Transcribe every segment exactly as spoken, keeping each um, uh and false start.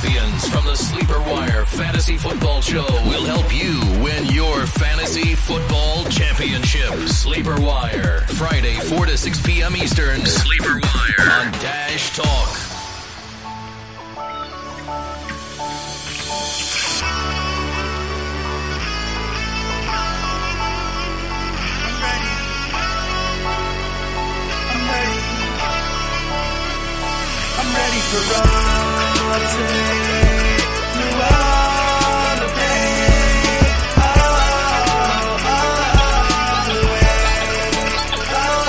champions from the Sleeper Wire Fantasy Football Show will help you win your fantasy football championship. Sleeper Wire, Friday, four to six p.m. Eastern. Sleeper Wire on Dash Talk. I'm ready for all today. You are the pain. Oh, oh, the way.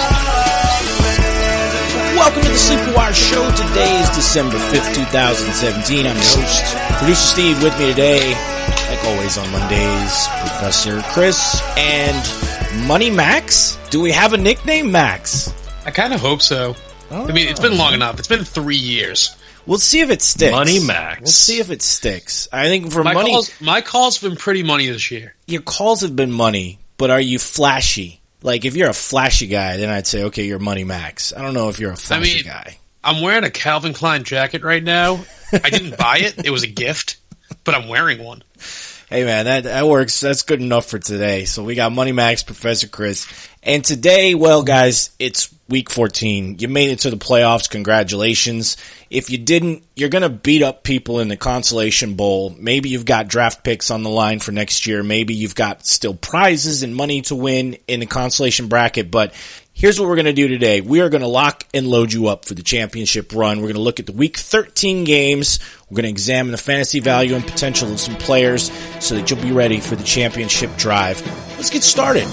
Oh, Welcome to the Sleeper Wire Show. Today is December fifth, twenty seventeen. I'm your host, Producer Steve. With me today, like always on Mondays, Professor Chris and Money Max. Do we have a nickname, Max? I kind of hope so. Oh. I mean, it's been long enough. It's been three years. We'll see if it sticks. Money Max. We'll see if it sticks. I think for My money, calls, my calls have been pretty money this year. your calls have been money, but are you flashy? Like, if you're a flashy guy, then I'd say, okay, you're Money Max. I don't know if you're a flashy mean, guy. I'm wearing a Calvin Klein jacket right now. I didn't buy it. It was a gift, but I'm wearing one. Hey, man, that, that works. That's good enough for today. So we got Money Max, Professor Chris. And today, well, guys, it's week fourteen. You made it to the playoffs. Congratulations. If you didn't, you're going to beat up people in the Consolation Bowl. Maybe you've got draft picks on the line for next year. Maybe you've got still prizes and money to win in the consolation bracket. But here's what we're going to do today. We are going to lock and load you up for the championship run. We're going to look at the week thirteen games. We're going to examine the fantasy value and potential of some players so that you'll be ready for the championship drive. Let's get started.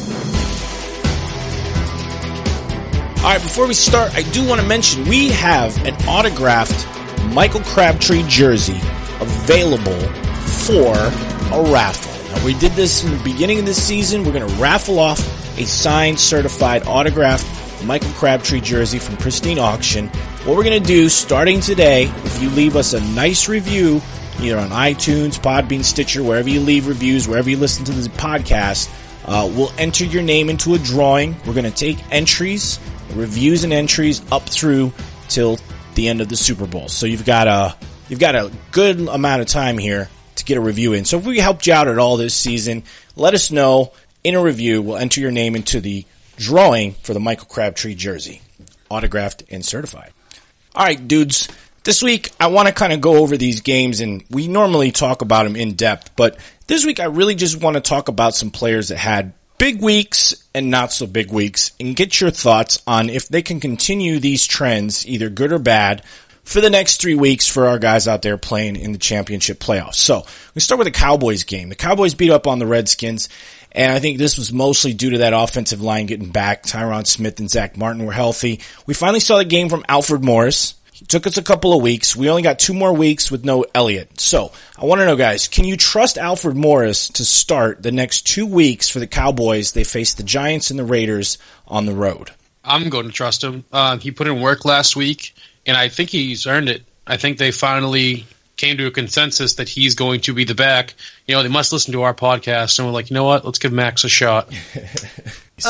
All right, before we start, I do want to mention we have an autographed Michael Crabtree jersey available for a raffle. Now, we did this in the beginning of this season. We're going to raffle off a signed, certified, autographed Michael Crabtree jersey from Pristine Auction. What we're going to do starting today, if you leave us a nice review, either on iTunes, Podbean, Stitcher, wherever you leave reviews, wherever you listen to this podcast, uh, we'll enter your name into a drawing. We're going to take entries, reviews and entries up through till the end of the Super Bowl. So you've got a you've got a good amount of time here to get a review in. So if we helped you out at all this season, let us know in a review. We'll enter your name into the drawing for the Michael Crabtree jersey, autographed and certified. All right, dudes. This week, I want to kind of go over these games, and we normally talk about them in depth, but this week I really just want to talk about some players that had big weeks and not so big weeks, and get your thoughts on if they can continue these trends, either good or bad, for the next three weeks for our guys out there playing in the championship playoffs. So, we start with the Cowboys game. The Cowboys beat up on the Redskins, and I think this was mostly due to that offensive line getting back. Tyron Smith and Zach Martin were healthy. We finally saw the game from Alfred Morris. It took us a couple of weeks. We only got two more weeks with no Elliott. So, I want to know, guys, can you trust Alfred Morris to start the next two weeks for the Cowboys? They face the Giants and the Raiders on the road. I'm going to trust him. Uh, he put in work last week, and I think he's earned it. I think they finally came to a consensus that he's going to be the back. You know, they must listen to our podcast, and we're like, you know what? Let's give Max a shot. Uh,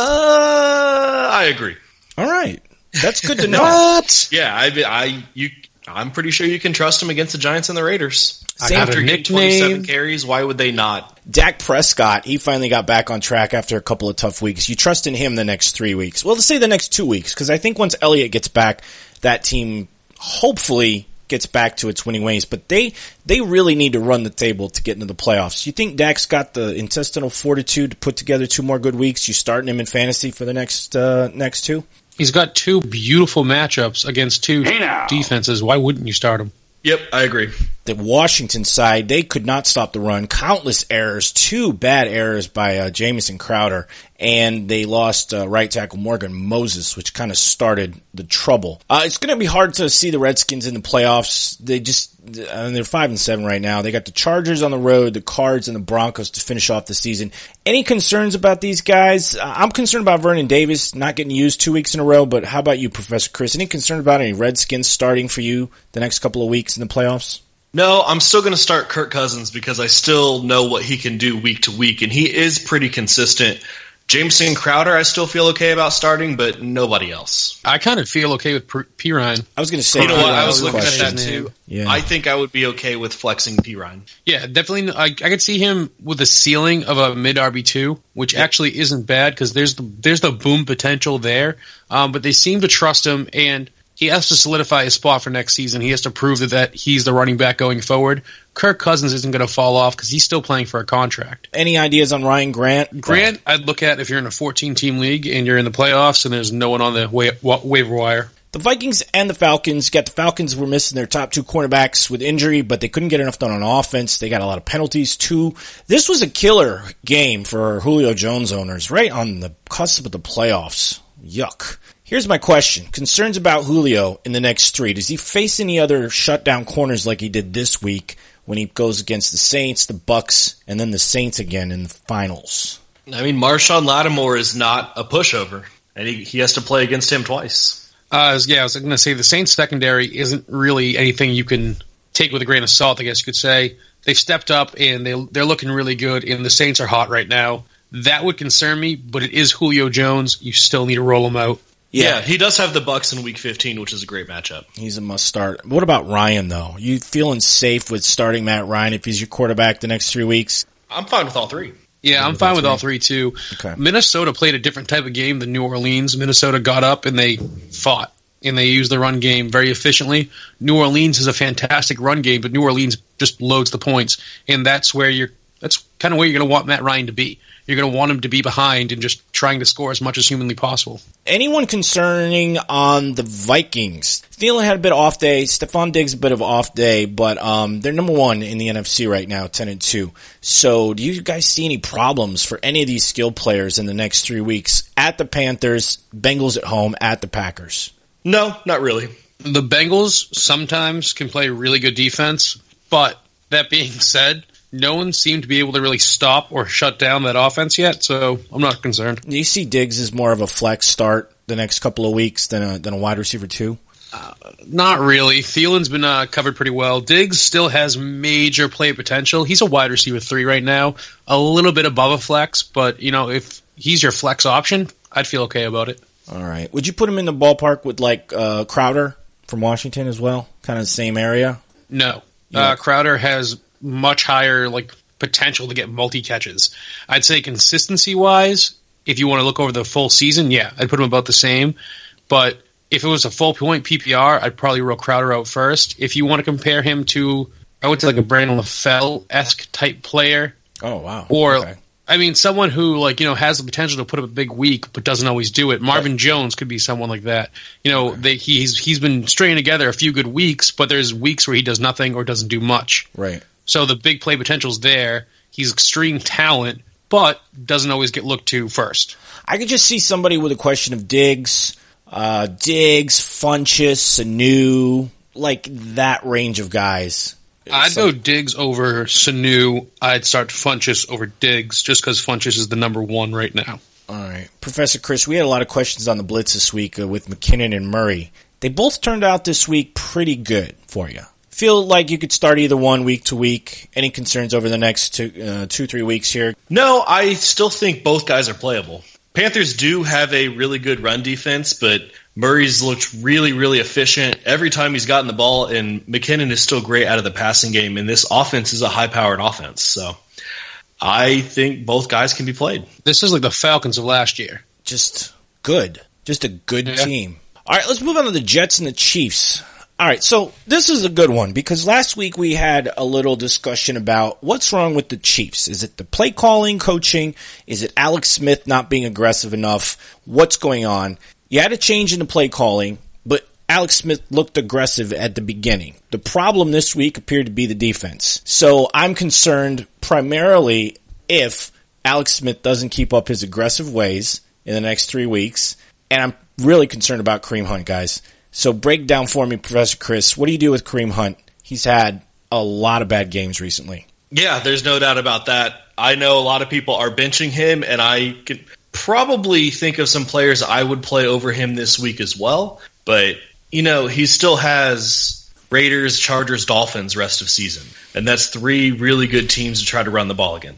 I agree. All right. That's good to know. What? Yeah, I, I, you, I'm pretty sure you can trust him against the Giants and the Raiders. Same After a getting nickname. twenty-seven carries, why would they not? Dak Prescott, he finally got back on track after a couple of tough weeks. You trust in him the next three weeks. Well, let's say the next two weeks, because I think once Elliott gets back, that team hopefully gets back to its winning ways. But they they really need to run the table to get into the playoffs. You think Dak's got the intestinal fortitude to put together two more good weeks? You starting him in fantasy for the next uh, next two? He's got two beautiful matchups against two hey defenses. Why wouldn't you start him? Yep, I agree. The Washington side, they could not stop the run. Countless errors, two bad errors by uh, Jamison Crowder, and they lost uh, right tackle Morgan Moses, which kind of started the trouble. Uh, it's going to be hard to see the Redskins in the playoffs. They just, I mean, they're five and seven right now. They got the Chargers on the road, the Cards, and the Broncos to finish off the season. Any concerns about these guys? Uh, I'm concerned about Vernon Davis not getting used two weeks in a row, but how about you, Professor Chris? Any concern about any Redskins starting for you the next couple of weeks in the playoffs? No, I'm still going to start Kirk Cousins because I still know what he can do week to week, and he is pretty consistent. Jameson Crowder, I still feel okay about starting, but nobody else. I kind of feel okay with P. Ryan. I was going to say, You know what? I P. was looking question. at that too. Yeah. I think I would be okay with flexing P. Ryan. Yeah, definitely. I, I could see him with a ceiling of a mid R B two, which yeah. actually isn't bad because there's the there's the boom potential there. Um, but they seem to trust him, and he has to solidify his spot for next season. He has to prove that, that he's the running back going forward. Kirk Cousins isn't going to fall off because he's still playing for a contract. Any ideas on Ryan Grant? Grant, I'd look at if you're in a fourteen-team league and you're in the playoffs and there's no one on the wa- wa- waiver wire. The Vikings and the Falcons, got the Falcons were missing their top two cornerbacks with injury, but they couldn't get enough done on offense. They got a lot of penalties too. This was a killer game for Julio Jones owners, right on the cusp of the playoffs. Yuck. Here's my question. Concerns about Julio in the next three. Does he face any other shutdown corners like he did this week when he goes against the Saints, the Bucks, and then the Saints again in the finals? I mean, Marshawn Lattimore is not a pushover, and he, he has to play against him twice. Uh, yeah, I was going to say the Saints secondary isn't really anything you can take with a grain of salt, I guess you could say. They've stepped up, and they, they're looking really good, and the Saints are hot right now. That would concern me, but it is Julio Jones. You still need to roll him out. Yeah. yeah, he does have the Bucks in Week fifteen, which is a great matchup. He's a must start. What about Ryan, though? You feeling safe with starting Matt Ryan if he's your quarterback the next three weeks? I'm fine with all three. Yeah, I'm fine with all three, too. Okay. Minnesota played a different type of game than New Orleans. Minnesota got up and they fought, and they used the run game very efficiently. New Orleans is a fantastic run game, but New Orleans just loads the points, and that's where you're. That's kind of where you're going to want Matt Ryan to be. You're going to want him to be behind and just trying to score as much as humanly possible. Anyone concerning on the Vikings? Thielen had a bit of off day. Stephon Diggs a bit of off day, but um, they're number one in the N F C right now, ten and two. So do you guys see any problems for any of these skill players in the next three weeks at the Panthers, Bengals at home, at the Packers? No, not really. The Bengals sometimes can play really good defense, but that being said, no one seemed to be able to really stop or shut down that offense yet, so I'm not concerned. Do you see Diggs as more of a flex start the next couple of weeks than a, than a wide receiver too? Uh, not really. Thielen's been uh, covered pretty well. Diggs still has major play potential. He's a wide receiver three right now, a little bit above a flex, but you know, if he's your flex option, I'd feel okay about it. All right. Would you put him in the ballpark with like uh, Crowder from Washington as well? Kind of the same area? No. Yeah. Uh, Crowder has much higher like potential to get multi-catches. I'd say consistency-wise, if you want to look over the full season, yeah, I'd put him about the same. But if it was a full-point P P R, I'd probably roll Crowder out first. If you want to compare him to, I would say like a Brandon LaFell-esque type player. Oh, wow. Or, okay. I mean, someone who like you know has the potential to put up a big week but doesn't always do it. Marvin right. Jones could be someone like that. You know, okay. they, he's he's been stringing together a few good weeks, but there's weeks where he does nothing or doesn't do much. Right. So the big play potential's there. He's extreme talent, but doesn't always get looked to first. I could just see somebody with a question of Diggs, uh, Diggs, Funchess, Sanu, like that range of guys. I'd Some- go Diggs over Sanu. I'd start Funchess over Diggs just because Funchess is the number one right now. All right. Professor Chris, we had a lot of questions on the Blitz this week uh, with McKinnon and Murray. They both turned out this week pretty good for you. Feel like you could start either one week to week. Any concerns over the next two, uh, two, three weeks here? No, I still think both guys are playable. Panthers do have a really good run defense, but Murray's looked really, really efficient every time he's gotten the ball, and McKinnon is still great out of the passing game, and this offense is a high-powered offense. So I think both guys can be played. This is like the Falcons of last year. Just good. Just a good Yeah. team. All right, let's move on to the Jets and the Chiefs. All right, so this is a good one because last week we had a little discussion about what's wrong with the Chiefs. Is it the play calling, coaching? Is it Alex Smith not being aggressive enough? What's going on? You had a change in the play calling, but Alex Smith looked aggressive at the beginning. The problem this week appeared to be the defense. So I'm concerned primarily if Alex Smith doesn't keep up his aggressive ways in the next three weeks, and I'm really concerned about Kareem Hunt, guys. So break down for me, Professor Chris, what do you do with Kareem Hunt? He's had a lot of bad games recently. Yeah, there's no doubt about that. I know a lot of people are benching him, and I could probably think of some players I would play over him this week as well. But, you know, he still has Raiders, Chargers, Dolphins rest of season. And that's three really good teams to try to run the ball against.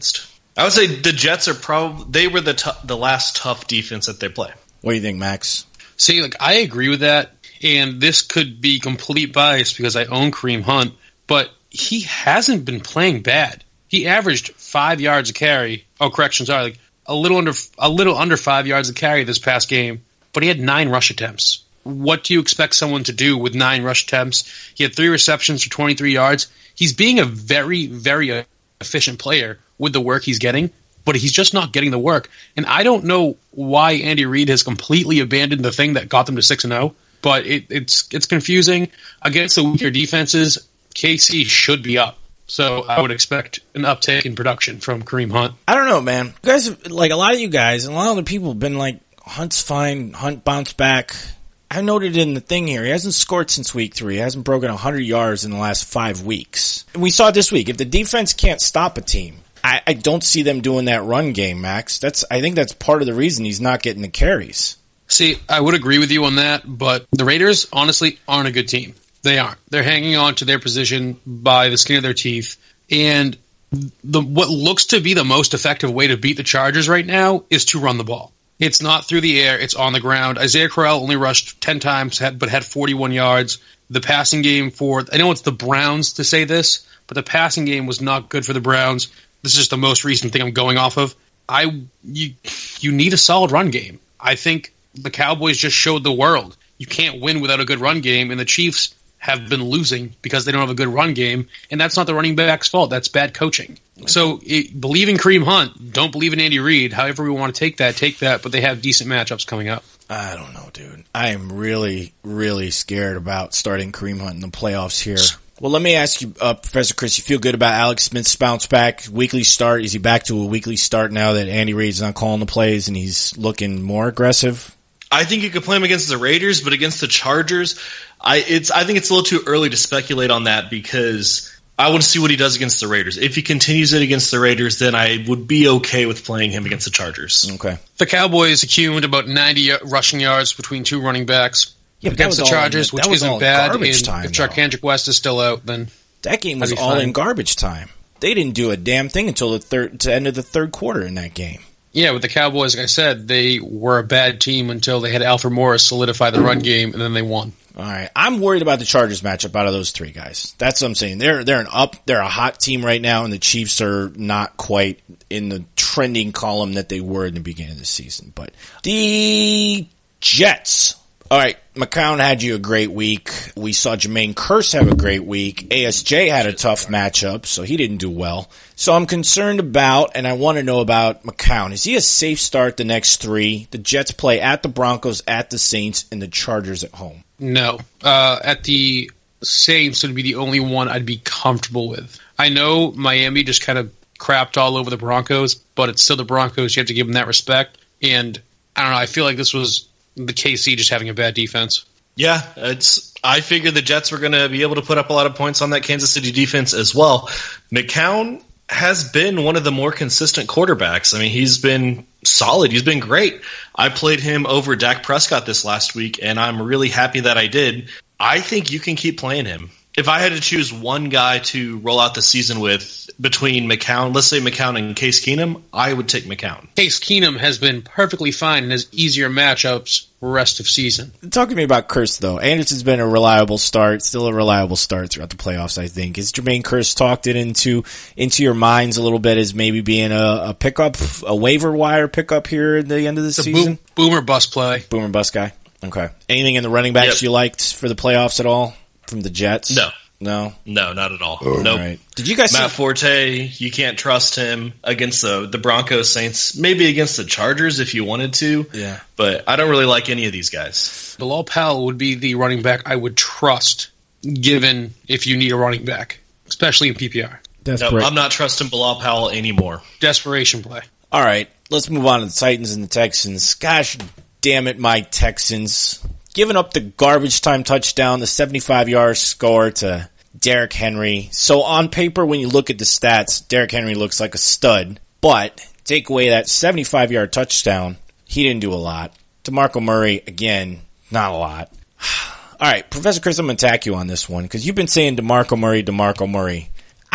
I would say the Jets are probably they were the t- the last tough defense that they play. What do you think, Max? See, like I agree with that, and this could be complete bias because I own Kareem Hunt, but he hasn't been playing bad. He averaged five yards a carry. Oh, correction, sorry, like a little under a little under five yards a carry this past game, but he had nine rush attempts. What do you expect someone to do with nine rush attempts? He had three receptions for twenty-three yards. He's being a very, very efficient player with the work he's getting, but he's just not getting the work. And I don't know why Andy Reid has completely abandoned the thing that got them to six and oh, but it, it's it's confusing. Against the weaker defenses, K C should be up. So I would expect an uptick in production from Kareem Hunt. I don't know, man. You guys, like a lot of you guys, and a lot of other people have been like, Hunt's fine, Hunt bounced back. I noted in the thing here, he hasn't scored since week three. He hasn't broken one hundred yards in the last five weeks. And we saw it this week. If the defense can't stop a team, I, I don't see them doing that run game, Max. That's I think that's part of the reason he's not getting the carries. See, I would agree with you on that, but the Raiders, honestly, aren't a good team. They aren't. They're hanging on to their position by the skin of their teeth. And the what looks to be the most effective way to beat the Chargers right now is to run the ball. It's not through the air. It's on the ground. Isaiah Crowell only rushed ten times, had, but had forty-one yards. The passing game for, I know it's the Browns to say this, but the passing game was not good for the Browns. This is just the most recent thing I'm going off of. I you you need a solid run game. I think the Cowboys just showed the world you can't win without a good run game, and the Chiefs have been losing because they don't have a good run game, and that's not the running back's fault. That's bad coaching. So it, believe in Kareem Hunt. Don't believe in Andy Reid. However we want to take that, take that, but they have decent matchups coming up. I don't know, dude. I am really, really scared about starting Kareem Hunt in the playoffs here. Well, let me ask you, uh, Professor Chris, you feel good about Alex Smith's bounce back, weekly start? Is he back to a weekly start now that Andy Reid's not calling the plays and he's looking more aggressive? I think you could play him against the Raiders, but against the Chargers, I it's I think it's a little too early to speculate on that because I want to see what he does against the Raiders. If he continues it against the Raiders, then I would be okay with playing him against the Chargers. Okay. The Cowboys accumulated about ninety rushing yards between two running backs yeah, against the Chargers, in, which isn't bad. And time, if Charkandrick West is still out, then that game was all fine. In garbage time. They didn't do a damn thing until the third to end of the third quarter in that game. Yeah, with the Cowboys, like I said, they were a bad team until they had Alfred Morris solidify the run game, and then they won. All right, I'm worried about the Chargers matchup out of those three guys. That's what I'm saying. They're they're an up, they're a hot team right now, and the Chiefs are not quite in the trending column that they were in the beginning of the season. But the Jets. All right, McCown had you a great week. We saw Jermaine Kearse have a great week. A S J had a tough matchup, so he didn't do well. So I'm concerned about, and I want to know about McCown. Is he a safe start the next three? The Jets play at the Broncos, at the Saints, and the Chargers at home. No. Uh, at the Saints would be the only one I'd be comfortable with. I know Miami just kind of crapped all over the Broncos, but it's still the Broncos. You have to give them that respect. And I don't know, I feel like this was the K C just having a bad defense. Yeah, it's. I figured the Jets were going to be able to put up a lot of points on that Kansas City defense as well. McCown has been one of the more consistent quarterbacks. I mean, he's been solid. He's been great. I played him over Dak Prescott this last week, and I'm really happy that I did. I think you can keep playing him. If I had to choose one guy to roll out the season with between McCown, let's say McCown and Case Keenum, I would take McCown. Case Keenum has been perfectly fine and has easier matchups rest of season. Talk to me about Kearse, though. Anderson's been a reliable start, still a reliable start throughout the playoffs, I think. Has Jermaine Kearse talked it into into your minds a little bit as maybe being a, a pickup, a waiver wire pickup here at the end of the it's season? A boom, boomer bust play. Boomer bust guy. Okay. Anything in the running backs yep. you liked for the playoffs at all from the Jets? No. No? No, not at all. Oh, nope. Right. Did you guys Matt see- Forte, you can't trust him against the, the Broncos, Saints, maybe against the Chargers if you wanted to. Yeah. But I don't really like any of these guys. Bilal Powell would be the running back I would trust given if you need a running back, especially in P P R. No, I'm not trusting Bilal Powell anymore. Desperation play. All right, let's move on to the Titans and the Texans. Gosh damn it, my Texans. Giving up the garbage time touchdown, the seventy-five yard score to Derrick Henry. So on paper, when you look at the stats, Derrick Henry looks like a stud. But take away that seventy-five yard touchdown, he didn't do a lot. DeMarco Murray, again, not a lot. All right, Professor Chris, I'm going to attack you on this one because you've been saying DeMarco Murray, DeMarco Murray. I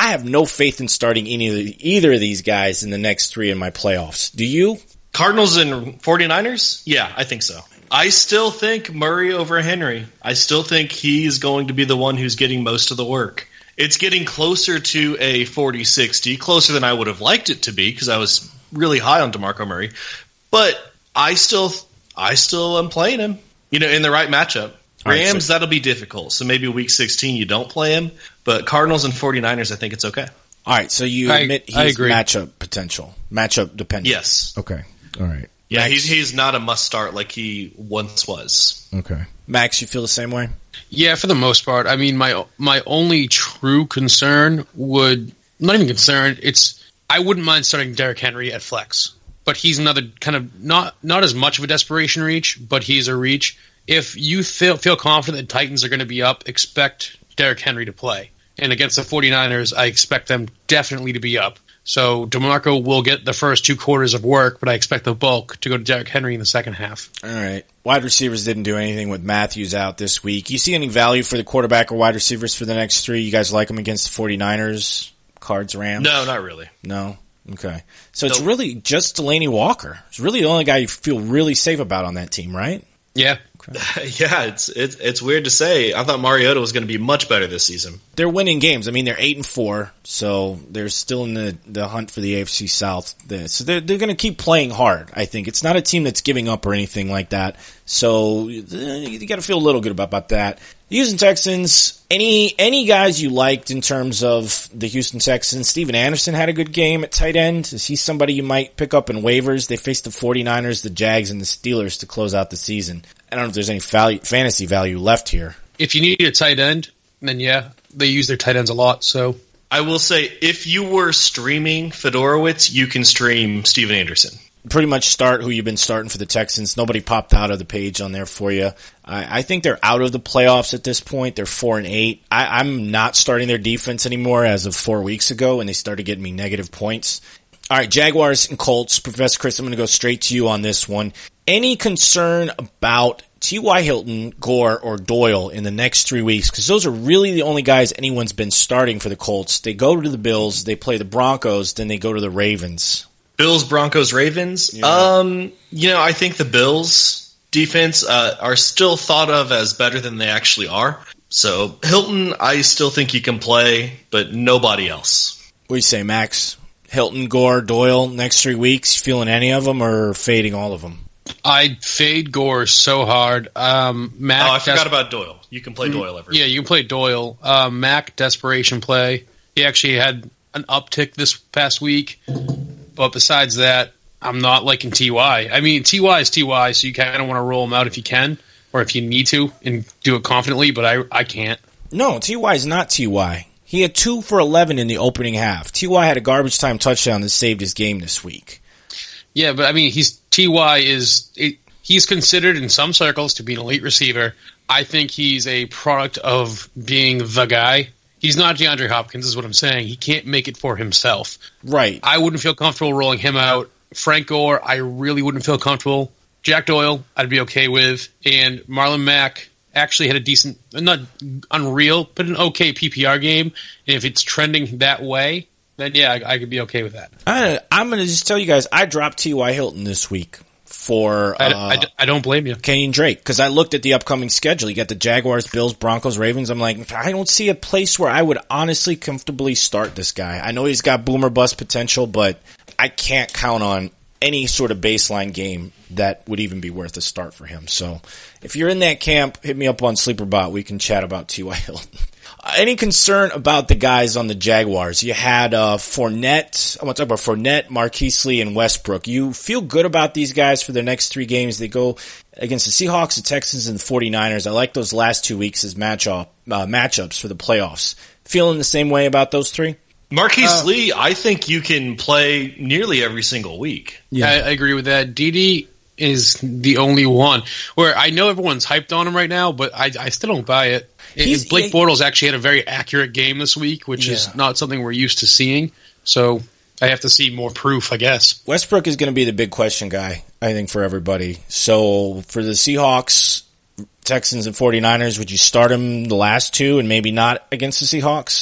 I have no faith in starting any of the, either of these guys in the next three in my playoffs. Do you? Cardinals and 49ers? Yeah, I think so. I still think Murray over Henry. I still think he's going to be the one who's getting most of the work. It's getting closer to a forty sixty, closer than I would have liked it to be because I was really high on DeMarco Murray. But I still I still am playing him, you know, in the right matchup. Rams, right, so that'll be difficult. So maybe week sixteen you don't play him. But Cardinals and 49ers, I think it's okay. All right, so you I, admit he's matchup potential, matchup dependent. Yes. Okay. All right. Yeah, Max? he's he's not a must start like he once was. Okay. Max, you feel the same way? Yeah, for the most part. I mean, my my only true concern would not even concern. It's I wouldn't mind starting Derrick Henry at flex, but he's another kind of not not as much of a desperation reach, but he's a reach. If you feel feel confident that Titans are going to be up, expect Derrick Henry to play. And against the 49ers, I expect them definitely to be up. So DeMarco will get the first two quarters of work, but I expect the bulk to go to Derrick Henry in the second half. All right. Wide receivers didn't do anything with Matthews out this week. You see any value for the quarterback or wide receivers for the next three? You guys like them against the 49ers, Cards, Rams? No, not really. No? Okay. So nope. It's really just Delaney Walker. It's really the only guy you feel really safe about on that team, right? Yeah. Okay. Yeah, it's, it's it's weird to say. I thought Mariota was going to be much better this season. They're winning games. I mean, they're eight and four, so they're still in the, the hunt for the A F C South. So they're they're going to keep playing hard. I think it's not a team that's giving up or anything like that. So you got to feel a little good about, about that. The Houston Texans. Any any guys you liked in terms of the Houston Texans? Steven Anderson had a good game at tight end. Is he somebody you might pick up in waivers? They faced the 49ers, the Jags, and the Steelers to close out the season. I don't know if there's any value, fantasy value left here. If you need a tight end, then yeah, they use their tight ends a lot. So I will say, if you were streaming Fedorowicz, you can stream Steven Anderson. Pretty much start who you've been starting for the Texans. Nobody popped out of the page on there for you. I, I think they're out of the playoffs at this point. They're four and eight. I, I'm not starting their defense anymore as of four weeks ago when they started getting me negative points. All right, Jaguars and Colts. Professor Chris, I'm going to go straight to you on this one. Any concern about T Y. Hilton, Gore, or Doyle in the next three weeks? Because those are really the only guys anyone's been starting for the Colts. They go to the Bills, they play the Broncos, then they go to the Ravens. Bills, Broncos, Ravens. Yeah. Um, you know, I think the Bills defense uh, are still thought of as better than they actually are. So Hilton, I still think he can play, but nobody else. What do you say, Max? Hilton, Gore, Doyle, next three weeks, feeling any of them or fading all of them? I'd fade Gore so hard. Um, Mac oh, I forgot des- about Doyle. You can play Doyle every Yeah, you can play Doyle. Uh, Mac, desperation play. He actually had an uptick this past week. But besides that, I'm not liking T Y. I mean, T Y is T Y, so you kind of want to roll him out if you can, or if you need to, and do it confidently, but I I can't. No, T Y is not T Y. He had two for eleven in the opening half. T Y had a garbage time touchdown that saved his game this week. Yeah, but I mean, he's T Y is it, he's considered in some circles to be an elite receiver. I think he's a product of being the guy. He's not DeAndre Hopkins, is what I'm saying. He can't make it for himself. Right. I wouldn't feel comfortable rolling him out. Frank Gore, I really wouldn't feel comfortable. Jack Doyle, I'd be okay with. And Marlon Mack actually had a decent, not unreal, but an okay P P R game. And if it's trending that way, then yeah, I, I could be okay with that. I, I'm going to just tell you guys, I dropped T Y. Hilton this week for uh, I, I, I don't blame you. Kenyon Drake, because I looked at the upcoming schedule. You got the Jaguars, Bills, Broncos, Ravens. I'm like, I don't see a place where I would honestly comfortably start this guy. I know he's got boomer bust potential, but I can't count on any sort of baseline game that would even be worth a start for him. So if you're in that camp, hit me up on SleeperBot. We can chat about T Y. Hilton. Any concern about the guys on the Jaguars? You had uh, Fournette. I want to talk about Fournette, Marquise Lee, and Westbrook. You feel good about these guys for their next three games. They go against the Seahawks, the Texans, and the 49ers. I like those last two weeks as matchup, uh, matchups for the playoffs. Feeling the same way about those three? Marquise uh, Lee, I think you can play nearly every single week. Yeah, I, I agree with that. D D is the only one where I know everyone's hyped on him right now, but I, I still don't buy it. It, Blake Bortles actually had a very accurate game this week, which yeah. is not something we're used to seeing. So I have to see more proof, I guess. Westbrook is going to be the big question guy, I think, for everybody. So for the Seahawks, Texans, and 49ers, would you start him the last two and maybe not against the Seahawks?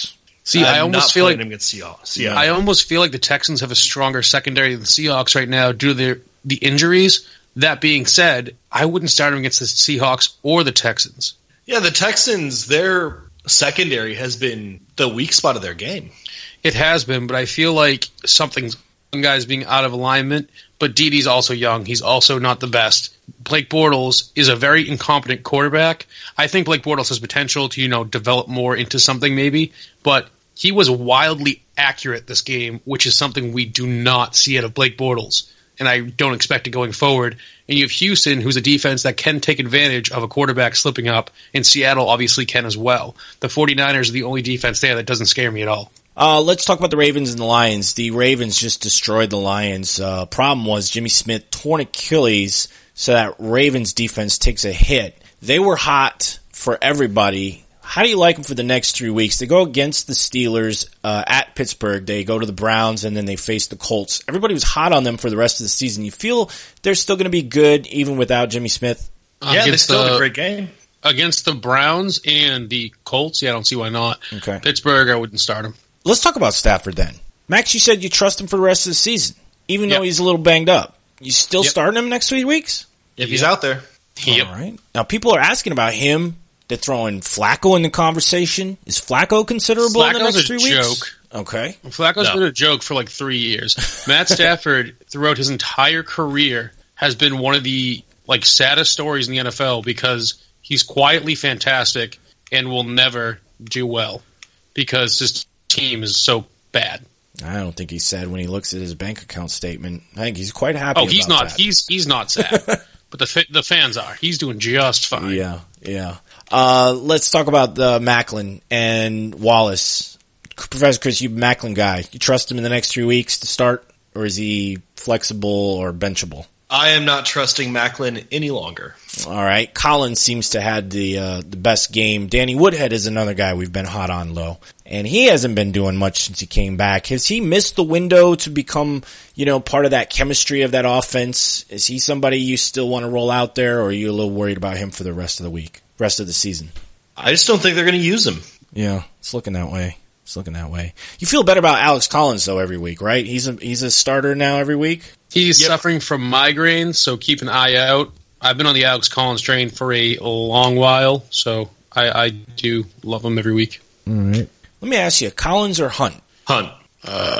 See, I I'm almost not feel playing like him against Seahawks. Yeah. I almost feel like the Texans have a stronger secondary than the Seahawks right now due to their, the injuries. That being said, I wouldn't start him against the Seahawks or the Texans. Yeah, the Texans, their secondary has been the weak spot of their game. It has been, but I feel like something's guys being out of alignment. But Dedi's also young. He's also not the best. Blake Bortles is a very incompetent quarterback. I think Blake Bortles has potential to, you know, develop more into something maybe, but he was wildly accurate this game, which is something we do not see out of Blake Bortles, and I don't expect it going forward. And you have Houston, who's a defense that can take advantage of a quarterback slipping up, and Seattle obviously can as well. The 49ers are the only defense there that doesn't scare me at all. Uh, let's talk about the Ravens and the Lions. The Ravens just destroyed the Lions. Uh, problem was Jimmy Smith torn Achilles, so that Ravens defense takes a hit. They were hot for everybody. How do you like them for the next three weeks? They go against the Steelers uh, at Pittsburgh. They go to the Browns, and then they face the Colts. Everybody was hot on them for the rest of the season. You feel they're still going to be good even without Jimmy Smith? Yeah, they still had a great game. Against the Browns and the Colts, yeah, I don't see why not. Okay. Pittsburgh, I wouldn't start him. Let's talk about Stafford then. Max, you said you trust him for the rest of the season, even Yep. though he's a little banged up. You still Yep. starting him next three weeks? If he's out there. Yep. All right. Now, people are asking about him. They're throwing Flacco in the conversation. Is Flacco considerable in the Flacco's next a three weeks? joke. Okay. Flacco's No. been a joke for like three years. Matt Stafford, throughout his entire career, has been one of the like saddest stories in the N F L because he's quietly fantastic and will never do well because his team is so bad. I don't think he's sad when he looks at his bank account statement. I think he's quite happy. Oh, he's about not. that. He's he's not sad, but the fa- the fans are. He's doing just fine. Yeah, yeah. Uh, let's talk about the Macklin and Wallace. Professor Chris, you Macklin guy. You trust him in the next three weeks to start, or is he flexible or benchable? I am not trusting Macklin any longer. All right. Collins seems to have the uh, the best game. Danny Woodhead is another guy we've been hot on low, and he hasn't been doing much since he came back. Has he missed the window to become, you know, part of that chemistry of that offense? Is he somebody you still want to roll out there, or are you a little worried about him for the rest of the week, rest of the season? I just don't think they're going to use him. Yeah, it's looking that way. It's looking that way. You feel better about Alex Collins though every week, right? He's a he's a starter now every week. He's Yep. suffering from migraines, so keep an eye out. I've been on the Alex Collins train for a long while, so I, I do love him every week. All right. Let me ask you, Collins or Hunt? Hunt. Uh,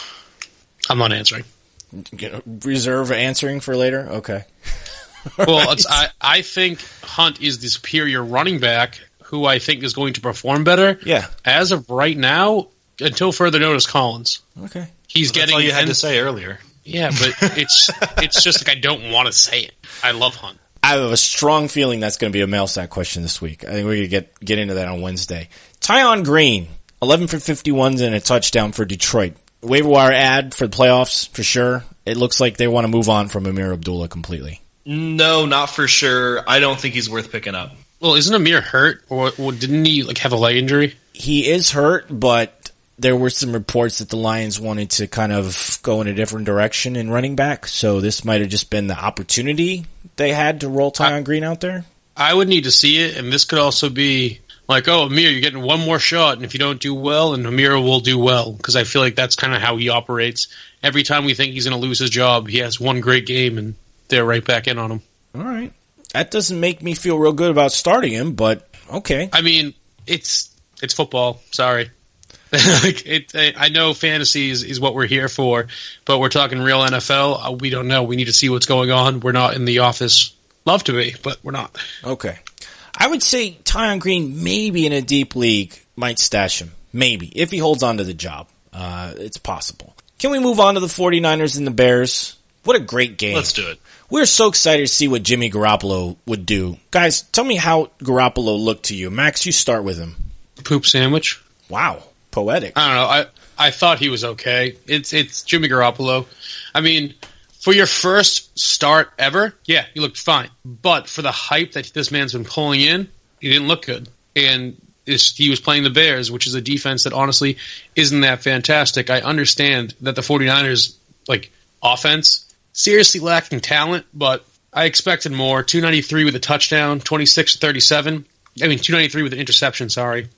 I'm not answering. You know, reserve answering for later? Okay. Well, it's, I, I think Hunt is the superior running back who I think is going to perform better. Yeah. As of right now, until further notice, Collins. Okay. He's Well, that's getting all you had and- to say earlier. Yeah, but it's it's just like I don't want to say it. I love Hunt. I have a strong feeling that's going to be a mail sack question this week. I think we're going to get get into that on Wednesday. Tyon Green, eleven for fifty-ones and a touchdown for Detroit. Waiver wire ad for the playoffs, for sure. It looks like they want to move on from Amir Abdullah completely. No, not for sure. I don't think he's worth picking up. Well, isn't Amir hurt, or, or didn't he like have a leg injury? He is hurt, but there were some reports that the Lions wanted to kind of go in a different direction in running back, so this might have just been the opportunity they had to roll Tyon Green out there. I would need to see it, and this could also be like, oh, Amir, you're getting one more shot, and if you don't do well, and Amir will do well, because I feel like that's kind of how he operates. Every time we think he's going to lose his job, he has one great game, and they're right back in on him. All right. That doesn't make me feel real good about starting him, but okay. I mean, it's it's football. Sorry. like it, I know fantasy is, is what we're here for, but we're talking real N F L. Uh, we don't know. We need to see what's going on. We're not in the office. Love to be, but we're not. Okay. I would say Tyon Green, maybe in a deep league, might stash him. Maybe. If he holds on to the job. Uh, it's possible. Can we move on to the 49ers and the Bears? What a great game. Let's do it. We're so excited to see what Jimmy Garoppolo would do. Guys, tell me how Garoppolo looked to you. Max, you start with him. Poop sandwich. Wow. Poetic. I don't know. I I thought he was okay. It's it's Jimmy Garoppolo. I mean, for your first start ever, yeah, he looked fine. But for the hype that this man's been pulling in, he didn't look good. And this, he was playing the Bears, which is a defense that honestly isn't that fantastic. I understand that the 49ers, like, offense, seriously lacking talent, but I expected more. two ninety-three with a touchdown, twenty-six to thirty-seven. I mean, two ninety-three with an interception, sorry.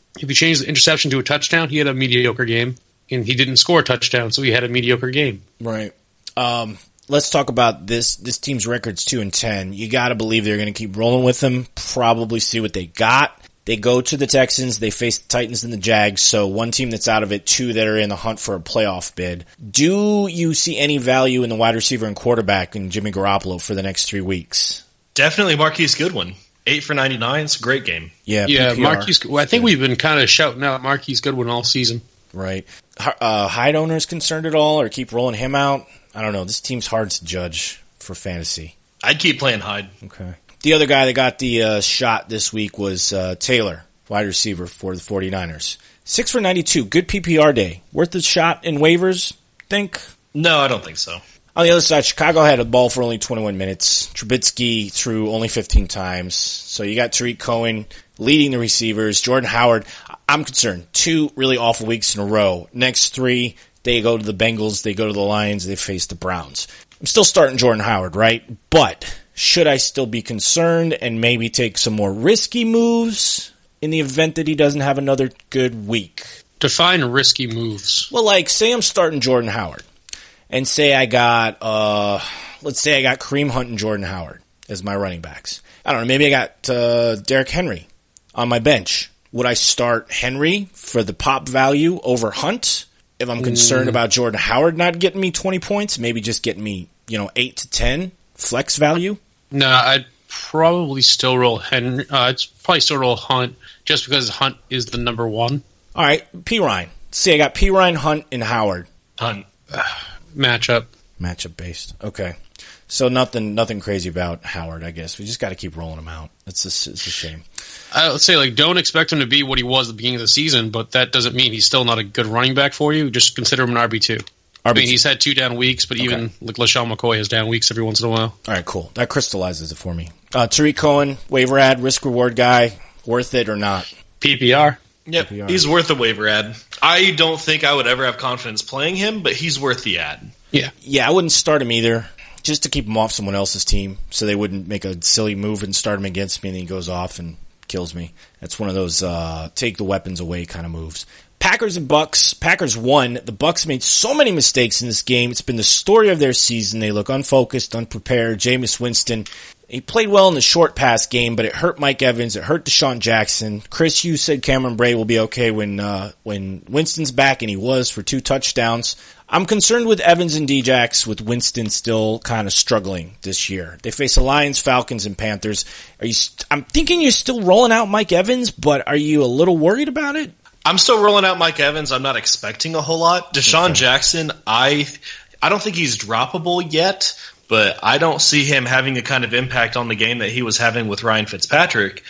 if you change the interception to a touchdown, he had a mediocre game. And he didn't score a touchdown, so he had a mediocre game. Right. Um, let's talk about this. This team's record's two and ten. You got to believe they're going to keep rolling with them. Probably see what they got. They go to the Texans. They face the Titans and the Jags. So one team that's out of it, two that are in the hunt for a playoff bid. Do you see any value in the wide receiver and quarterback in Jimmy Garoppolo for the next three weeks? Definitely Marquise Goodwin. Eight for ninety-nine. It's a great game. Yeah, yeah. P P R. Marquise. Well, I think we've been kind of shouting out Marquise Goodwin all season. Right. Uh, Hyde owners concerned at all, or keep rolling him out? I don't know. This team's hard to judge for fantasy. I'd keep playing Hyde. Okay. The other guy that got the uh, shot this week was uh, Taylor, wide receiver for the 49ers. Six for ninety-two. Good P P R day. Worth the shot in waivers, think? No, I don't think so. On the other side, Chicago had a ball for only twenty-one minutes. Trubisky threw only fifteen times. So you got Tariq Cohen leading the receivers. Jordan Howard, I'm concerned. Two really awful weeks in a row. Next three, they go to the Bengals, they go to the Lions, they face the Browns. I'm still starting Jordan Howard, right? But should I still be concerned and maybe take some more risky moves in the event that he doesn't have another good week? Define risky moves. Well, like, say I'm starting Jordan Howard. And say I got, uh, let's say I got Kareem Hunt and Jordan Howard as my running backs. I don't know, maybe I got uh, Derrick Henry on my bench. Would I start Henry for the pop value over Hunt? If I'm concerned mm. about Jordan Howard not getting me twenty points, maybe just getting me, you know, eight to ten flex value? No, I'd probably still roll Henry. Uh, I'd probably still roll Hunt just because Hunt is the number one. All right, P. Ryan. See, I got P. Ryan, Hunt, and Howard. Hunt. Matchup. Matchup based. Okay. So nothing nothing crazy about Howard, I guess. We just got to keep rolling him out. It's a, it's a shame. I would say, like, don't expect him to be what he was at the beginning of the season, but that doesn't mean he's still not a good running back for you. Just consider him an R B two. R B two. I mean, he's had two down weeks, but even okay. like LaShawn McCoy has down weeks every once in a while. All right, cool. That crystallizes it for me. Uh, Tariq Cohen, waiver ad, risk reward guy, worth it or not? P P R. Yep, P P R. He's worth a waiver ad. I don't think I would ever have confidence playing him, but he's worth the ad. Yeah. Yeah, I wouldn't start him either, just to keep him off someone else's team so they wouldn't make a silly move and start him against me and then he goes off and kills me. That's one of those uh, take the weapons away kind of moves. Packers and Bucks. Packers won. The Bucks made so many mistakes in this game. It's been the story of their season. They look unfocused, unprepared. Jameis Winston, he played well in the short pass game, but it hurt Mike Evans. It hurt Deshaun Jackson. Chris, you said Cameron Bray will be okay when uh, when Winston's back, and he was for two touchdowns. I'm concerned with Evans and D-Jax with Winston still kind of struggling this year. They face the Lions, Falcons, and Panthers. Are you? St- I'm thinking you're still rolling out Mike Evans, but are you a little worried about it? I'm still rolling out Mike Evans. I'm not expecting a whole lot. Deshaun okay. Jackson, I I don't think he's droppable yet, but I don't see him having the kind of impact on the game that he was having with Ryan Fitzpatrick.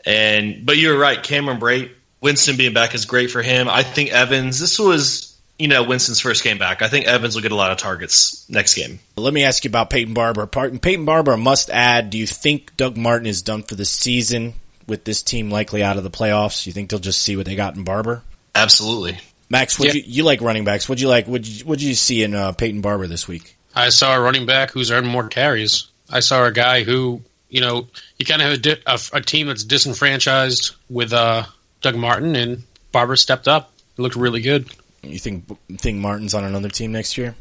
And but you're right, Cameron Brate, Winston being back is great for him. I think Evans, this was, you know, Winston's first game back. I think Evans will get a lot of targets next game. Let me ask you about Peyton Barber. Peyton Barber, a must-add. Do you think Doug Martin is done for the season with this team likely out of the playoffs? You think they'll just see what they got in Barber? Absolutely. Max, what yeah. you, you like running backs. What'd you like? What'd you, what'd you see in uh, Peyton Barber this week? I saw a running back who's earned more carries. I saw a guy who, you know, you kind of have a, di- a, a team that's disenfranchised with uh, Doug Martin, and Barber stepped up. He looked really good. You think think Martin's on another team next year?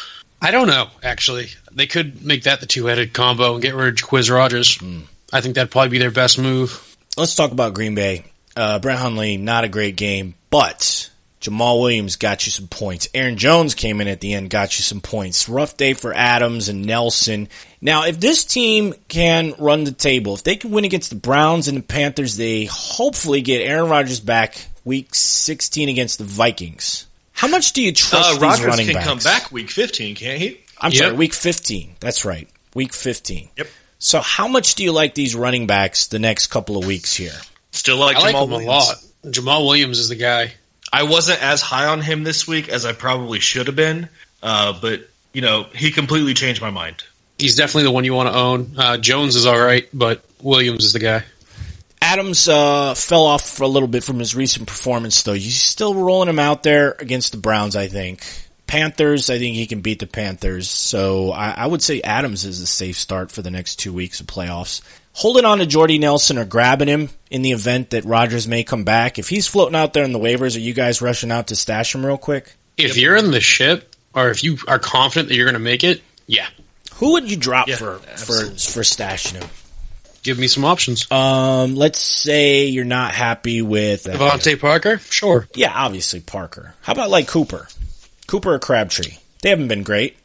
I don't know, actually. They could make that the two-headed combo and get rid of Quiz Rogers. Mm. I think that'd probably be their best move. Let's talk about Green Bay. Uh, Brett Hundley, not a great game, but Jamal Williams got you some points. Aaron Jones came in at the end, got you some points. Rough day for Adams and Nelson. Now, if this team can run the table, if they can win against the Browns and the Panthers, they hopefully get Aaron Rodgers back week sixteen against the Vikings. How much do you trust uh, these Rodgers running can backs? come back week fifteen, can't he? I'm yep. sorry, week fifteen. That's right, week fifteen. Yep. So how much do you like these running backs the next couple of weeks here? Still like I Jamal like him Williams. a lot. Jamal Williams is the guy. I wasn't as high on him this week as I probably should have been, uh, but, you know, he completely changed my mind. He's definitely the one you want to own. Uh, Jones is all right, but Williams is the guy. Adams uh, fell off for a little bit from his recent performance, though. You're still rolling him out there against the Browns, I think. Panthers, I think he can beat the Panthers. So I, I would say Adams is a safe start for the next two weeks of playoffs. Holding on to Jordy Nelson or grabbing him in the event that Rodgers may come back? If he's floating out there in the waivers, are you guys rushing out to stash him real quick? If you're in the ship, or if you are confident that you're going to make it, yeah. Who would you drop Yeah, for, for absolutely. for stashing him? Give me some options. Um, let's say you're not happy with uh, Devontae Parker? Sure. yeah, obviously Parker. How about like Cooper? Cooper or Crabtree? They haven't been great.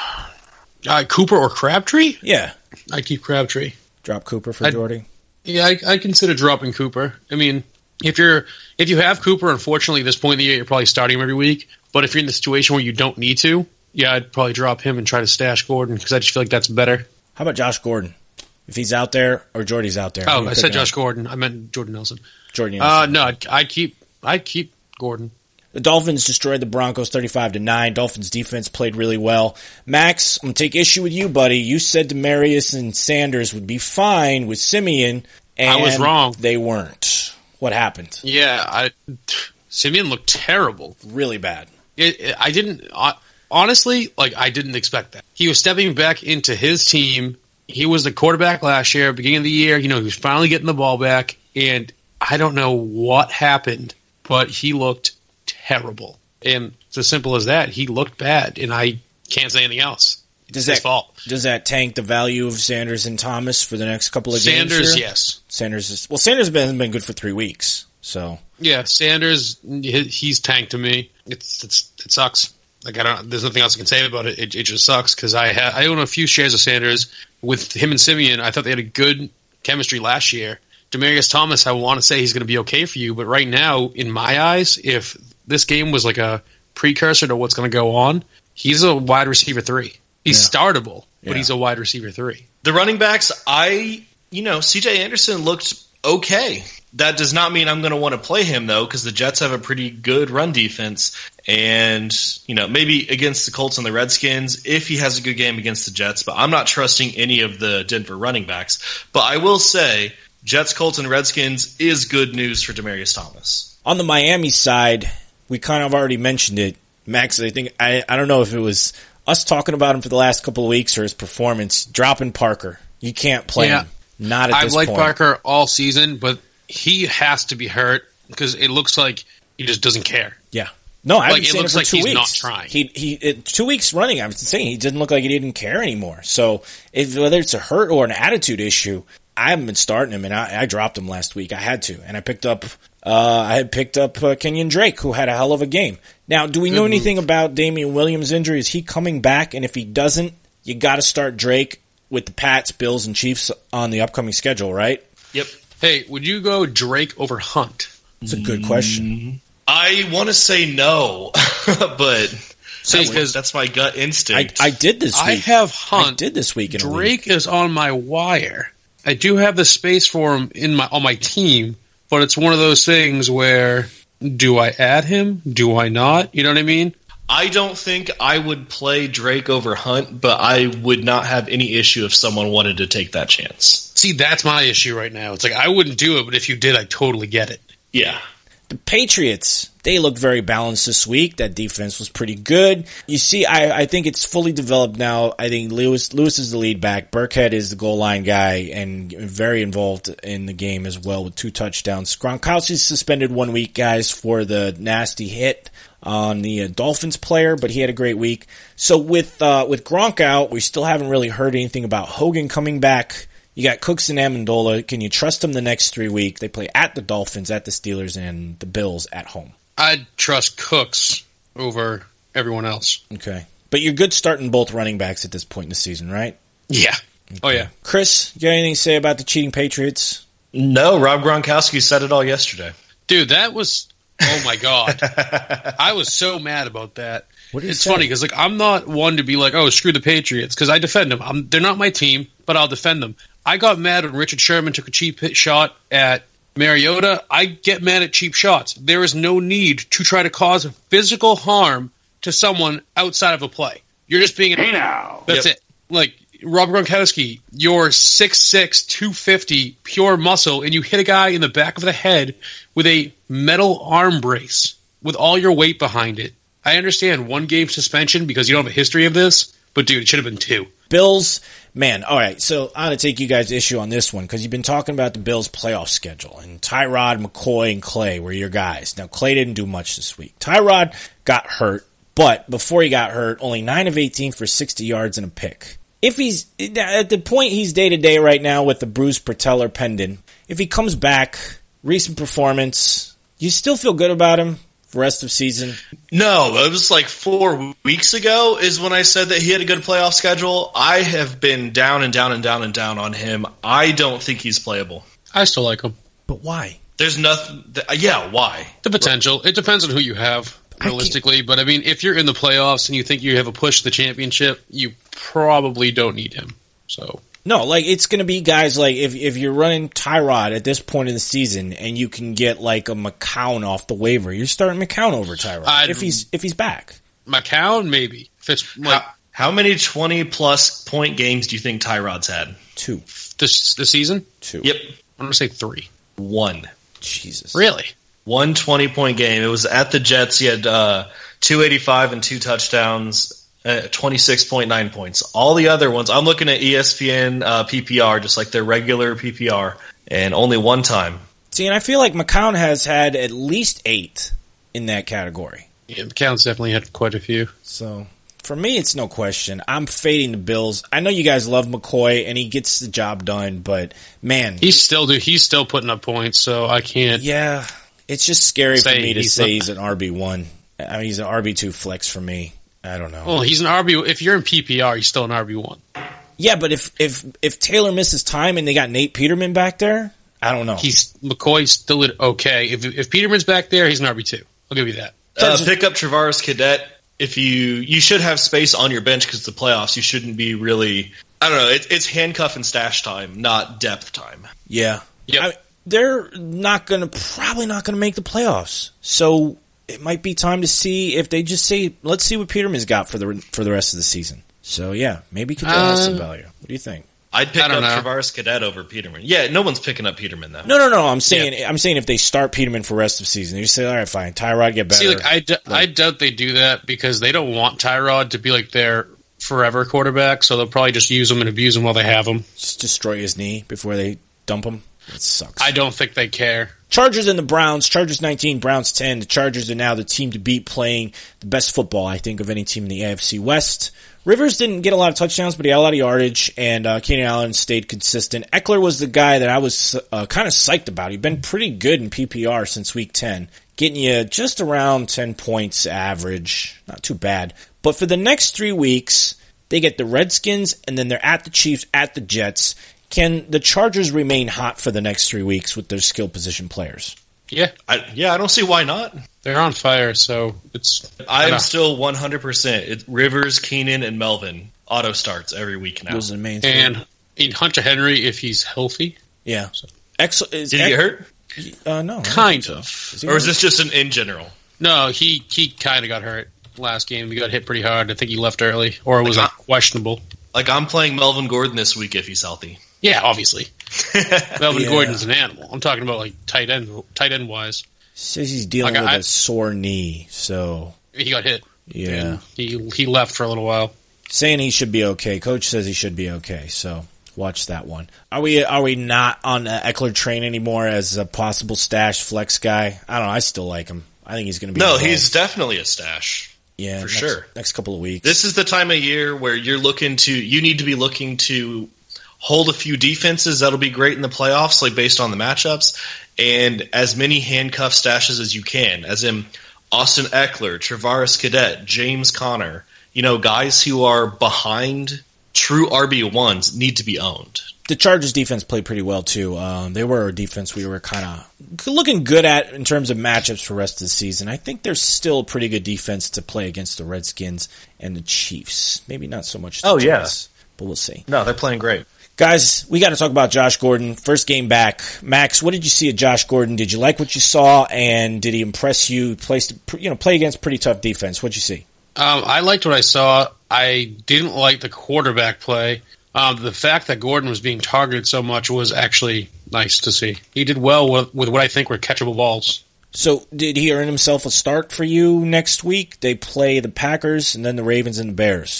Uh, Cooper or Crabtree? Yeah. I keep Crabtree. Drop Cooper for I'd- Jordy. Yeah, I, I consider dropping Cooper. I mean, if you're if you have Cooper, unfortunately, at this point in the year, you're probably starting him every week. But if you're in the situation where you don't need to, yeah, I'd probably drop him and try to stash Gordon because I just feel like that's better. How about Josh Gordon? If he's out there or Jordy's out there. who Oh, you I said picking Josh up? Gordon. I meant Jordan Nelson. Jordan. Uh, Nelson. no, I'd, I'd keep I'd keep Gordon. The Dolphins destroyed the Broncos thirty-five to nine. Dolphins defense played really well. Max, I'm going to take issue with you, buddy. You said Demarius and Sanders would be fine with Simeon, and I was wrong. They weren't. What happened? Yeah, I, Simeon looked terrible. Really bad. It, it, I didn't uh, honestly like. I didn't expect that. He was stepping back into his team. He was the quarterback last year, beginning of the year. You know, he was finally getting the ball back, and I don't know what happened, but he looked terrible. And it's as simple as that. He looked bad, and I can't say anything else. Does It's his that fault. does that tank the value of Sanders and Thomas for the next couple of games? Sanders, here? yes. Sanders is well. Sanders has been been good for three weeks. So Yeah, Sanders, he- he's tanked to me. It's, it's it sucks. Like I don't, there's nothing else I can say about it. It, it just sucks because I ha- I own a few shares of Sanders with him and Simeon. I thought they had a good chemistry last year. Demarius Thomas, I want to say he's going to be okay for you, but right now, in my eyes, if this game was like a precursor to what's going to go on, he's a wide receiver three. He's Yeah. startable, but Yeah. he's a wide receiver three. The running backs, I, you know, C J Anderson looked okay. That does not mean I'm going to want to play him, though, because the Jets have a pretty good run defense. And, you know, maybe against the Colts and the Redskins, if he has a good game against the Jets, but I'm not trusting any of the Denver running backs. But I will say, Jets, Colts, and Redskins is good news for Demarius Thomas. on the Miami side, we kind of already mentioned it. Max, I think I I don't know if it was us talking about him for the last couple of weeks or his performance. Dropping Parker, you can't play Yeah. him. Not at I've this liked point. Parker all season, but he has to be hurt because it looks like he just doesn't care. Yeah. No, I Like, haven't it seen it looks for like two he's weeks. not trying. He he it, two weeks running. I was saying he didn't look like he didn't care anymore. So if, whether it's a hurt or an attitude issue, I haven't been starting him, and I, I dropped him last week. I had to, and I picked up. Uh, I had picked up uh, Kenyon Drake, who had a hell of a game. Now, do we know Good anything about Damian Williams' injury? Is he coming back? And if he doesn't, you got to start Drake with the Pats, Bills, and Chiefs on the upcoming schedule, right? Yep. Hey, would you go Drake over Hunt? It's a good question. I want to say no, but See, that's, 'cause that's my gut I, instinct. I did this week. I have I Hunt. did this week in a league. Drake is on my wire. I do have the space for him in my on my team, but it's one of those things where do I add him? Do I not? You know what I mean? I don't think I would play Drake over Hunt, but I would not have any issue if someone wanted to take that chance. See, that's my issue right now. It's like I wouldn't do it, but if you did, I totally get it. Yeah. The Patriots, they looked very balanced this week. That defense was pretty good. You see, I, I think it's fully developed now. I think Lewis Lewis is the lead back. Burkhead is the goal line guy and very involved in the game as well with two touchdowns. Gronkowski's suspended one week, guys, for the nasty hit on the uh, Dolphins player, but he had a great week. So with uh, with Gronk out, we still haven't really heard anything about Hogan coming back. You got Cooks and Amendola. Can you trust them the next three weeks? They play at the Dolphins, at the Steelers, and the Bills at home. I'd trust Cooks over everyone else. Okay. But you're good starting both running backs at this point in the season, right? Yeah. Oh yeah. Chris, you got anything to say about the cheating Patriots? No, Rob Gronkowski said it all yesterday. Dude, that was oh my god. I was so mad about that. What did he It's say? funny because like I'm not one to be like, oh, screw the Patriots, because I defend them. I'm, they're not my team, but I'll defend them. I got mad when Richard Sherman took a cheap hit shot at Mariota. I get mad at cheap shots. There is no need to try to cause physical harm to someone outside of a play. You're just being an hey now. That's Yep. it. Like Rob Gronkowski, you're six six, two fifty, pure muscle, and you hit a guy in the back of the head with a metal arm brace with all your weight behind it. I understand one game suspension because you don't have a history of this, but dude, it should have been two. Bills, man, all right, so I'm going to take you guys' issue on this one because you've been talking about the Bills' playoff schedule, and Tyrod, McCoy, and Clay were your guys. Now, Clay didn't do much this week. Tyrod got hurt, but before he got hurt, only nine of eighteen for sixty yards and a pick. If he's, at the point he's day-to-day right now with the bruised patellar tendon, if he comes back, recent performance, you still feel good about him for the rest of the season? No, it was like four weeks ago is when I said that he had a good playoff schedule. I have been down and down and down and down on him. I don't think he's playable. I still like him. But why? There's nothing. Th- yeah, why? The potential. It depends on who you have, realistically. But, I mean, if you're in the playoffs and you think you have a push to the championship, you probably don't need him. So No, like, it's going to be guys like, if if you're running Tyrod at this point in the season and you can get, like, a McCown off the waiver, you're starting McCown over Tyrod I'd- if he's if he's back. McCown, maybe. If it's like How, how many twenty-plus point games do you think Tyrod's had? Two. this the season, Two. Yep, I'm going to say three. one. Jesus. Really? One twenty-point game. It was at the Jets. He had uh, two eighty-five and two touchdowns, uh, twenty-six point nine points. All the other ones, I'm looking at E S P N uh, P P R, just like their regular P P R, and only one time. See, and I feel like McCown has had at least eight in that category. Yeah, McCown's definitely had quite a few. So, for me, it's no question. I'm fading the Bills. I know you guys love McCoy, and he gets the job done, but, man. He's still do. He's still putting up points, so I can't. Yeah, it's just scary for Say me to he's say not- he's an R B one. I mean, he's an R B two flex for me. I don't know. Well, he's an R B. If you're in P P R, he's still an R B one. Yeah, but if, if, if Taylor misses time and they got Nate Peterman back there, I don't know. He's McCoy's still okay. If if Peterman's back there, he's an R B two. I'll give you that. Uh, pick up Travaris Cadet. If you you should have space on your bench because the playoffs, you shouldn't be really. I don't know. It, it's handcuff and stash time, not depth time. Yeah. Yep. I, they're not going to, probably not going to make the playoffs. So it might be time to see if they just say, let's see what Peterman's got for the for the rest of the season. So yeah, maybe Cadet has some Uh, value. What do you think? I'd pick I don't up know. Travaris Cadet over Peterman. Yeah, no one's picking up Peterman though. No, no, no. I'm saying, I'm saying if they start Peterman for the rest of the season, you say, all right, fine, Tyrod get better. See, like I, d- I doubt they do that because they don't want Tyrod to be like their forever quarterback. So they'll probably just use him and abuse him while they have him. Just destroy his knee before they dump him. It sucks. I don't think they care. Chargers and the Browns. Chargers nineteen, Browns ten. The Chargers are now the team to beat, playing the best football, I think, of any team in the A F C West. Rivers didn't get a lot of touchdowns, but he had a lot of yardage, and uh, Keenan Allen stayed consistent. Eckler was the guy that I was uh, kind of psyched about. He'd been pretty good in P P R since week ten, getting you just around ten points average. Not too bad. But for the next three weeks, they get the Redskins, and then they're at the Chiefs, at the Jets. Can the Chargers remain hot for the next three weeks with their skill position players? Yeah, I, yeah, I don't see why not. they're on fire. So it's. I I'm know. still one hundred percent. It's Rivers, Keenan, and Melvin auto starts every week now. Those are the main and in Hunter Henry if he's healthy. Yeah. Ex- is Did he Eck- get hurt, Uh, no. I don't Kind think of. so. Is he or is hurt? this just an in general? No, he he kind of got hurt last game. He got hit pretty hard. I think he left early or was Like, like, questionable. Like I'm playing Melvin Gordon this week if he's healthy. Yeah, obviously. Melvin Yeah. Gordon's an animal. I'm talking about like tight end, tight end wise. Says he's dealing Like, with I- a sore knee, so He got hit. yeah. And he he left for a little while. Saying he should be okay. Coach says he should be okay, so watch that one. Are we are we not on the Eckler train anymore as a possible stash flex guy? I don't know. I still like him. I think he's going to be No, involved. he's definitely a stash. yeah for next, sure. Next couple of weeks. This is the time of year where you're looking to, you need to be looking to hold a few defenses that'll be great in the playoffs, like based on the matchups, and as many handcuff stashes as you can, as in Austin Eckler, Travaris Cadet, James Conner, you know, guys who are behind true R B ones need to be owned. The Chargers defense played pretty well too. Um, they were a defense we were kind of looking good at in terms of matchups for the rest of the season. I think they're still a pretty good defense to play against the Redskins and the Chiefs. Maybe not so much the Oh, yeah. Jets, but we'll see. No, they're playing great. Guys, we got to talk about Josh Gordon. First game back. Max, what did you see of Josh Gordon? Did you like what you saw, and did he impress you? Placed, you know, play against pretty tough defense. What'd you see? Um, I liked what I saw. I didn't like the quarterback play. Um, the fact that Gordon was being targeted so much was actually nice to see. He did well with, with what I think were catchable balls. So, did he earn himself a start for you next week? They play the Packers and then the Ravens and the Bears.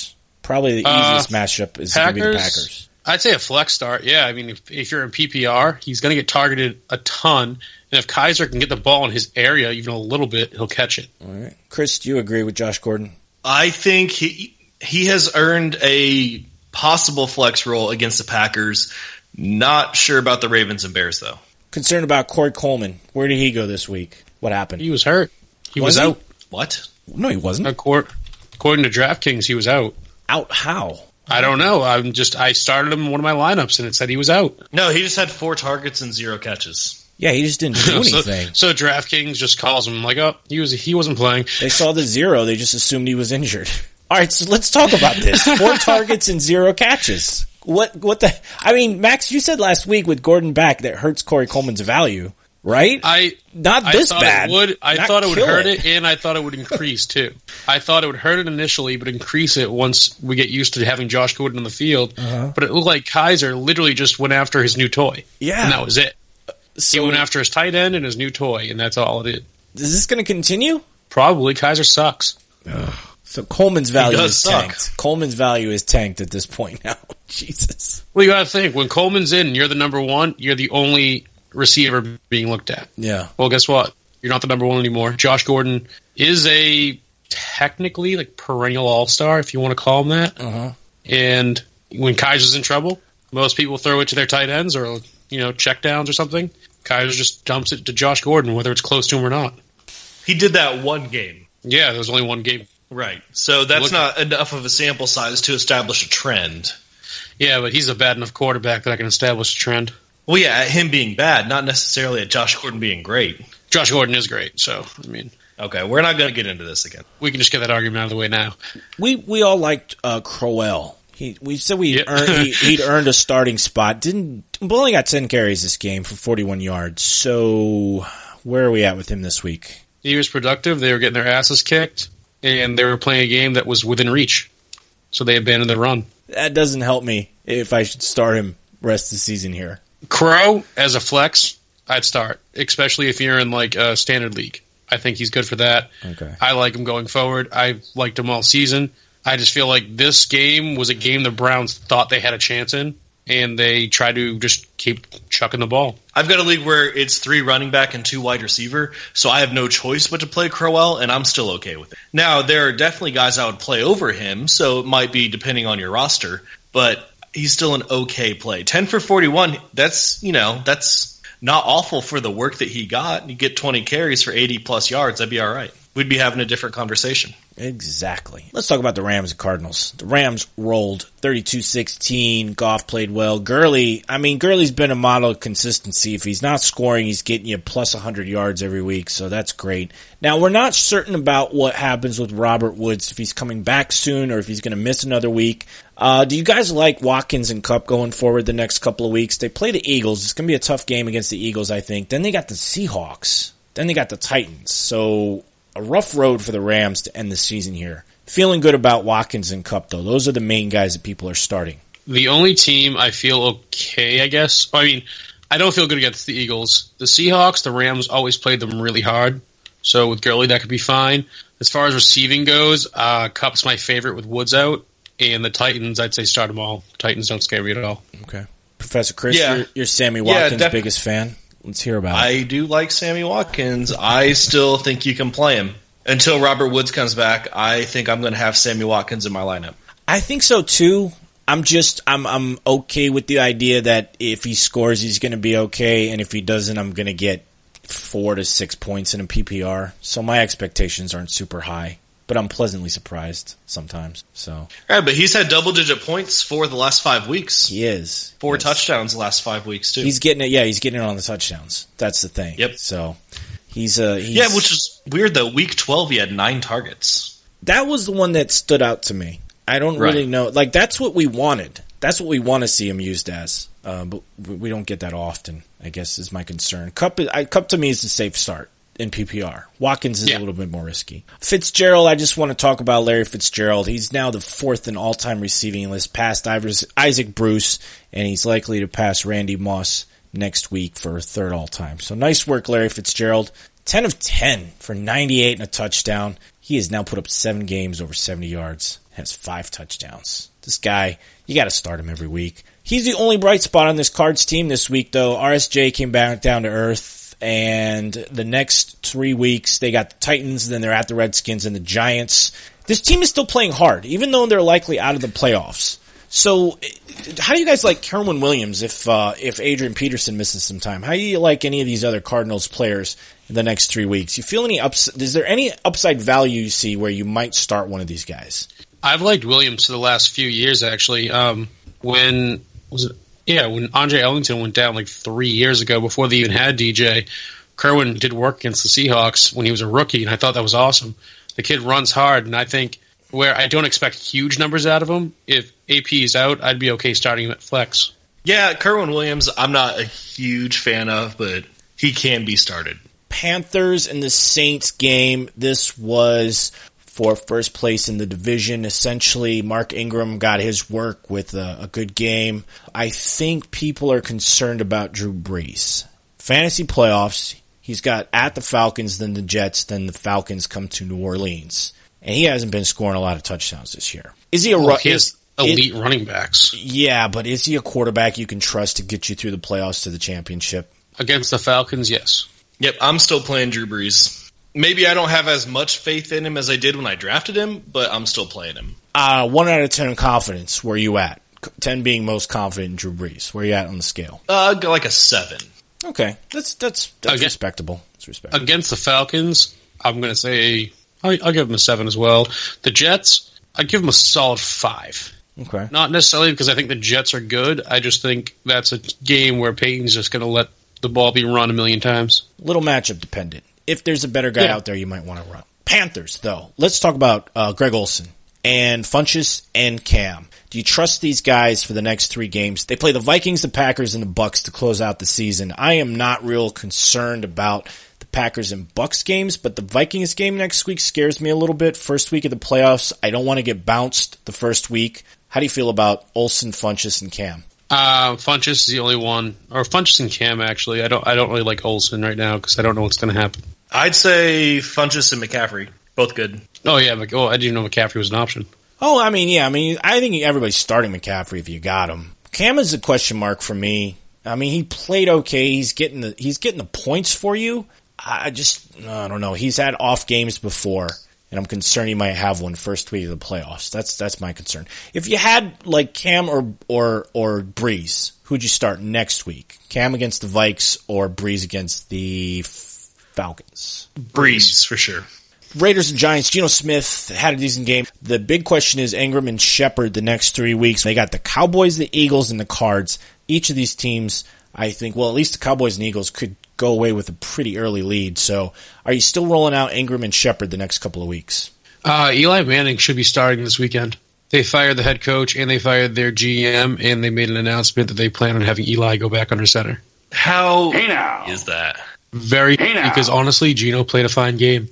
Probably the Uh, easiest matchup is going to be the Packers. I'd say a flex start. Yeah, I mean, if, if you're in P P R, he's going to get targeted a ton. And if Kaiser can get the ball in his area even a little bit, he'll catch it. All right. Chris, do you agree with Josh Gordon? I think he he has earned a possible flex role against the Packers. Not sure about the Ravens and Bears, though. Concerned about Corey Coleman. Where did he go this week? What happened? He was hurt. He Was was, he? out. What? No, he wasn't. According, according to DraftKings, he was out. Out how? I don't know. I'm just I started him in one of my lineups and it said he was out. No, he just had four targets and zero catches. Yeah, he just didn't do anything. so, so DraftKings just calls him like, oh, he was he wasn't playing. They saw the zero. They just assumed he was injured. All right, so let's talk about this. Four targets and zero catches. What? What the? I mean, Max, you said last week with Gordon back that hurts Corey Coleman's value, right? I Not I this thought bad. It would, I Not thought it would kill hurt it. it, and I thought it would increase too. I thought it would hurt it initially, but increase it once we get used to having Josh Gordon on the field. Uh-huh. But it looked like Kaiser literally just went after his new toy. Yeah. And that was it. So, He went after his tight end and his new toy, and that's all it is. is this going to continue? Probably. Kaiser sucks. So Coleman's value does is suck. tanked. Coleman's value is tanked at this point now. Jesus. Well, you got to think, when Coleman's in and you're the number one, you're the only receiver being looked at. Yeah. Well, guess what? You're not the number one anymore. Josh Gordon is a technically like perennial all-star, if you want to call him that. Uh-huh. And when Kaiser's in trouble, most people throw it to their tight ends or, you know, check downs or something. Kaiser just dumps it to Josh Gordon, whether it's close to him or not. He did that one game. Yeah, there was only one game. Right. So that's Look- not enough of a sample size to establish a trend. Yeah, but he's a bad enough quarterback that I can establish a trend. Well, yeah, at him being bad, not necessarily at Josh Gordon being great. Josh Gordon is great, so, I mean, Okay, we're not going to get into this again. we can just get that argument out of the way now. We we all liked uh, Crowell. He we said we Yeah. earned, he, he'd earned a starting spot. Didn't but only got ten carries this game for forty-one yards. So where are we at with him this week? He was productive. They were getting their asses kicked, and they were playing a game that was within reach. So they abandoned the run. That doesn't help me if I should start him rest of the season here. Crow, as a flex, I'd start, especially if you're in like a standard league. I think he's good for that. Okay. I like him going forward. I've liked him all season. I just feel like this game was a game the Browns thought they had a chance in, and they try to just keep chucking the ball. I've got a league where it's three running back and two wide receiver, so I have no choice but to play Crowell, and I'm still okay with it. Now, there are definitely guys I would play over him, so it might be depending on your roster, but he's still an okay play. ten for forty-one, that's, you know, that's not awful for the work that he got. You get twenty carries for eighty plus yards, that'd be all right. We'd be having a different conversation. Exactly. Let's talk about the Rams and Cardinals. The Rams rolled thirty-two sixteen. Goff played well. Gurley, I mean, Gurley's been a model of consistency. If he's not scoring, he's getting you plus one hundred yards every week, so that's great. Now, we're not certain about what happens with Robert Woods, if he's coming back soon or if he's going to miss another week. Uh, do you guys like Watkins and Kupp going forward the next couple of weeks? They play the Eagles. It's going to be a tough game against the Eagles, I think. Then they got the Seahawks. Then they got the Titans. So a rough road for the Rams to end the season here. Feeling good about Watkins and Kupp, though. Those are the main guys that people are starting. The only team I feel okay, I guess. I mean, I don't feel good against the Eagles. The Seahawks, the Rams always played them really hard. So with Gurley, that could be fine. As far as receiving goes, uh, Kupp's my favorite with Woods out. And the Titans, I'd say start them all. Titans don't scare me at all. Okay. Professor Chris, Yeah. you're, you're Sammy Yeah, Watkins' def- biggest fan. Let's hear about it. I do like Sammy Watkins. I still think you can play him. Until Robert Woods comes back, I think I'm going to have Sammy Watkins in my lineup. I think so, too. I'm just, I'm I'm okay with the idea that if he scores, he's going to be okay. And if he doesn't, I'm going to get four to six points in a P P R. So my expectations aren't super high. But I'm pleasantly surprised sometimes. So Right, but he's had double-digit points for the last five weeks. he is. Four Yes. touchdowns the last five weeks, too. He's getting it. Yeah, he's getting it on the touchdowns. That's the thing. Yep. So he's uh he's, yeah, which is weird, though. Week twelve, he had nine targets. that was the one that stood out to me. I don't Right. really know. Like, that's what we wanted. That's what we want to see him used as. Uh, but we don't get that often, I guess, is my concern. Kupp, I, Kupp to me is a safe start in P P R. Watkins is Yeah. a little bit more risky. Fitzgerald, I just want to talk about Larry Fitzgerald. He's now the fourth in all-time receiving list, past Isaac Bruce, and he's likely to pass Randy Moss next week for third all-time. So nice work, Larry Fitzgerald. ten of ten for ninety-eight and a touchdown. He has now put up seven games over seventy yards. has five touchdowns. This guy, you got to start him every week. He's the only bright spot on this Cards team this week, though. R S J came back down to earth, and the next three weeks, they got the Titans, then they're at the Redskins and the Giants. This team is still playing hard, even though they're likely out of the playoffs. So, how do you guys like Kerwin Williams if uh, if Adrian Peterson misses some time? How do you like any of these other Cardinals players in the next three weeks? You feel any ups? Is there any upside value you see where you might start one of these guys? I've liked Williams for the last few years, actually. Um, when was it? Yeah, when Andre Ellington went down like three years ago, before they even had D J, Kerwin did work against the Seahawks when he was a rookie, and I thought that was awesome. The kid runs hard, and I think where I don't expect huge numbers out of him, if A P is out, I'd be okay starting him at flex. Yeah, Kerwin Williams, I'm not a huge fan of, but he can be started. Panthers and the Saints game. This was for first place in the division. Essentially, Mark Ingram got his work with a, a good game. I think people are concerned about Drew Brees. Fantasy playoffs, he's got at the Falcons, then the Jets, then the Falcons come to New Orleans. And he hasn't been scoring a lot of touchdowns this year. Is he a oh, ru- he has is, elite it, running backs? Yeah, but is he a quarterback you can trust to get you through the playoffs to the championship? Against the Falcons, yes. Yep, I'm still playing Drew Brees. Maybe I don't have as much faith in him as I did when I drafted him, but I'm still playing him. Uh, one out of ten in confidence. Where are you at? Ten being most confident in Drew Brees. Where are you at on the scale? Uh, like a seven. Okay, that's that's that's Again, respectable. That's respectable. Against the Falcons, I'm going to say I'll, I'll give them a seven as well. The Jets, I'd give them a solid five. Okay. Not necessarily because I think the Jets are good. I just think that's a game where Peyton's just going to let the ball be run a million times. Little matchup dependent. If there's a better guy yeah. out there, you might want to run. Panthers, though. Let's talk about uh, Greg Olsen and Funchess and Cam. Do you trust these guys for the next three games? They play the Vikings, the Packers, and the Bucks to close out the season. I am not real concerned about the Packers and Bucks games, but the Vikings game next week scares me a little bit. First week of the playoffs, I don't want to get bounced the first week. How do you feel about Olsen, Funchess, and Cam? Uh, Funchess is the only one, or Funchess and Cam actually. I don't, I don't really like Olsen right now because I don't know what's going to happen. I'd say Funchess and McCaffrey, both good. Oh yeah, Mc, oh I didn't know McCaffrey was an option. Oh, I mean, yeah, I mean, I think everybody's starting McCaffrey if you got him. Cam is a question mark for me. I mean, he played okay. He's getting the he's getting the points for you. I just I don't know. He's had off games before, and I'm concerned he might have one first week of the playoffs. That's that's my concern. If you had like Cam or or or Breeze, who'd you start next week? Cam against the Vikes or Breeze against the Falcons? Breeze for sure. Raiders and Giants, Geno Smith had a decent game. The big question is Ingram and Shepard the next three weeks. They got the Cowboys, the Eagles, and the Cards. Each of these teams, I think, well, at least the Cowboys and Eagles could go away with a pretty early lead. So are you still rolling out Ingram and Shepard the next couple of weeks? Uh, Eli Manning should be starting this weekend. They fired the head coach, and they fired their G M, and they made an announcement that they plan on having Eli go back under center. How Hey now. is that? Very, Hey now. because honestly, Geno played a fine game.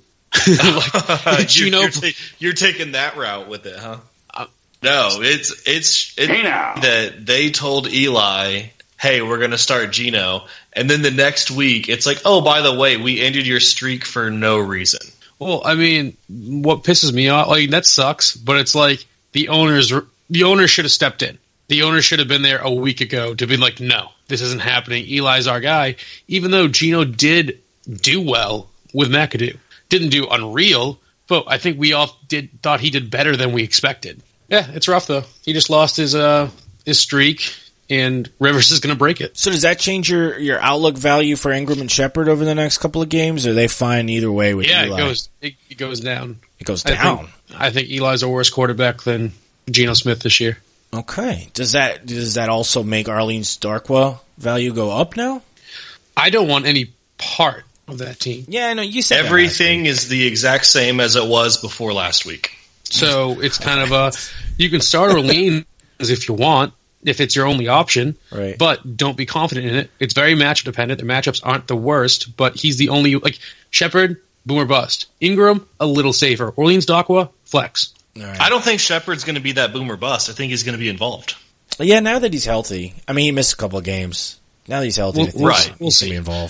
like, Geno, you're, you're, ta- you're taking that route with it, huh? Uh, no, it's it's it's Hey now. that they told Eli, "Hey, we're going to start Geno," and then the next week, it's like, "Oh, by the way, we ended your streak for no reason." well, I mean, what pisses me off, like that sucks, but it's like the owners, the owners should have stepped in. The owner should have been there a week ago to be like, "No, this isn't happening. Eli's our guy." Even though Geno did do well with McAdoo. Didn't do unreal, but I think we all did thought he did better than we expected. Yeah, it's rough though. He just lost his uh his streak, and Rivers is going to break it. So does that change your, your outlook value for Ingram and Shepard over the next couple of games? Or are they fine either way with Yeah, Eli? it goes it, it goes down. It goes I down. think, I think Eli's a worse quarterback than Geno Smith this year. Okay. Does that does that also make Arlene Starkwa value go up now? I don't want any part of that team. Yeah, I know you said that last Everything week. is the exact same as it was before last week. So it's kind of a you can start Orleans if you want, if it's your only option, Right. but don't be confident in it. It's very matchup dependent. The matchups aren't the worst, but he's the only like Shepard, boom or bust. Ingram, a little safer. Orleans Dakwa, flex. All right. I don't think Shepard's going to be that boom or bust. I think he's going to be involved. Yeah, now that he's healthy. I mean, he missed a couple of games. Now that he's healthy, I Well, think right. he's We'll going to see. be involved.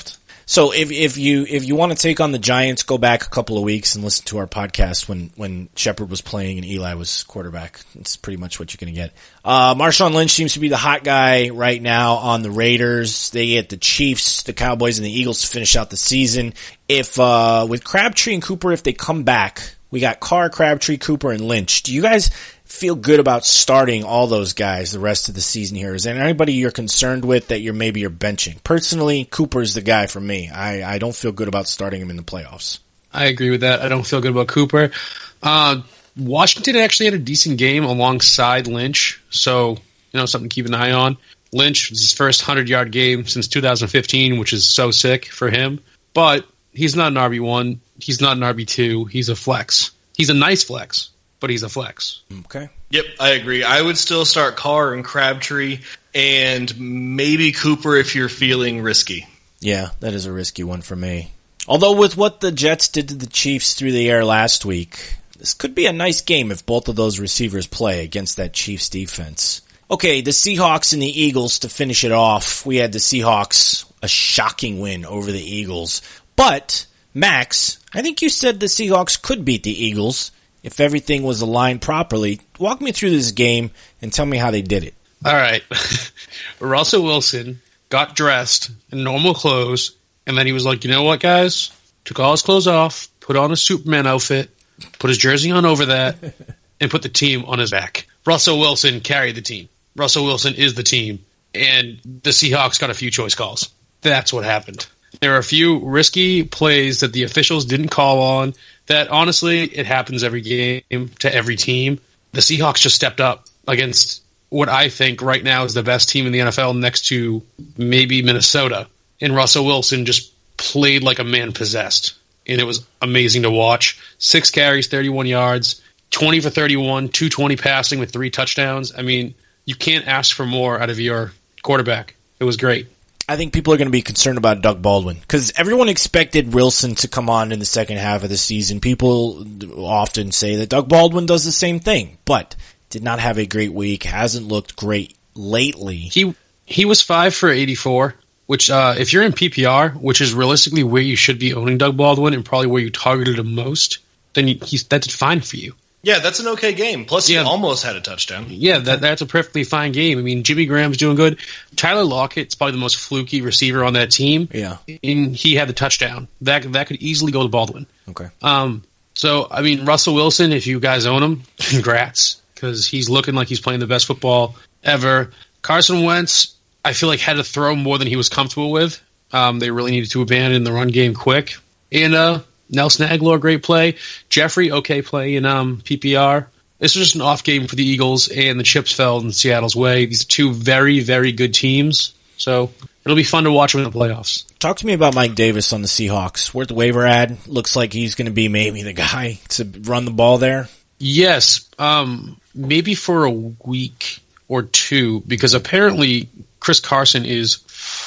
So if if you if you want to take on the Giants, go back a couple of weeks and listen to our podcast when when Shepard was playing and Eli was quarterback. It's pretty much what you're going to get. Uh, Marshawn Lynch seems to be the hot guy right now on the Raiders. They get the Chiefs, the Cowboys, and the Eagles to finish out the season. If uh, with Crabtree and Cooper, if they come back, we got Carr, Crabtree, Cooper, and Lynch. Do you guys feel good about starting all those guys the rest of the season here? Is there anybody you're concerned with that you're maybe you're benching? Personally, Cooper's the guy for me. I, I don't feel good about starting him in the playoffs. I agree with that. I don't feel good about Cooper. Uh, Washington actually had a decent game alongside Lynch, so you know something to keep an eye on. Lynch was his first hundred-yard game since two thousand fifteen, which is so sick for him. But he's not an R B one. He's not an R B two. He's a flex. He's a nice flex, but he's a flex. Okay. Yep, I agree. I would still start Carr and Crabtree and maybe Cooper if you're feeling risky. Yeah, that is a risky one for me. Although with what the Jets did to the Chiefs through the air last week, this could be a nice game if both of those receivers play against that Chiefs defense. Okay, the Seahawks and the Eagles to finish it off. We had the Seahawks, a shocking win over the Eagles. But, Max, I think you said the Seahawks could beat the Eagles if everything was aligned properly. Walk me through this game and tell me how they did it. All right. Russell Wilson got dressed in normal clothes, and then he was like, you know what, guys? Took all his clothes off, put on a Superman outfit, put his jersey on over that, and put the team on his back. Russell Wilson carried the team. Russell Wilson is the team, and the Seahawks got a few choice calls. That's what happened. There are a few risky plays that the officials didn't call on that, honestly, it happens every game to every team. The Seahawks just stepped up against what I think right now is the best team in the N F L next to maybe Minnesota. And Russell Wilson just played like a man possessed. And it was amazing to watch. Six carries, thirty-one yards, twenty for thirty-one, two twenty passing with three touchdowns. I mean, you can't ask for more out of your quarterback. It was great. I think people are going to be concerned about Doug Baldwin because everyone expected Wilson to come on in the second half of the season. People often say that Doug Baldwin does the same thing, but did not have a great week, hasn't looked great lately. He he was five for eighty-four, which uh, if you're in P P R, which is realistically where you should be owning Doug Baldwin and probably where you targeted him most, then you, he's, that's fine for you. Yeah, that's an okay game. Plus, Yeah. he almost had a touchdown. Yeah, that that's a perfectly fine game. I mean, Jimmy Graham's doing good. Tyler Lockett's probably the most fluky receiver on that team. Yeah. And he had the touchdown. That that could easily go to Baldwin. Okay. Um. So, I mean, Russell Wilson, if you guys own him, congrats, because he's looking like he's playing the best football ever. Carson Wentz, I feel like, had to throw more than he was comfortable with. Um, they really needed to abandon the run game quick. And uh, Nelson Aguilar, great play. Jeffrey, okay play in um, P P R. This was just an off game for the Eagles, and the chips fell in Seattle's way. These are two very, very good teams. So it'll be fun to watch them in the playoffs. Talk to me about Mike Davis on the Seahawks. Where's the waiver ad? Looks like he's going to be maybe the guy to run the ball there. Yes, um, maybe for a week or two, because apparently Chris Carson is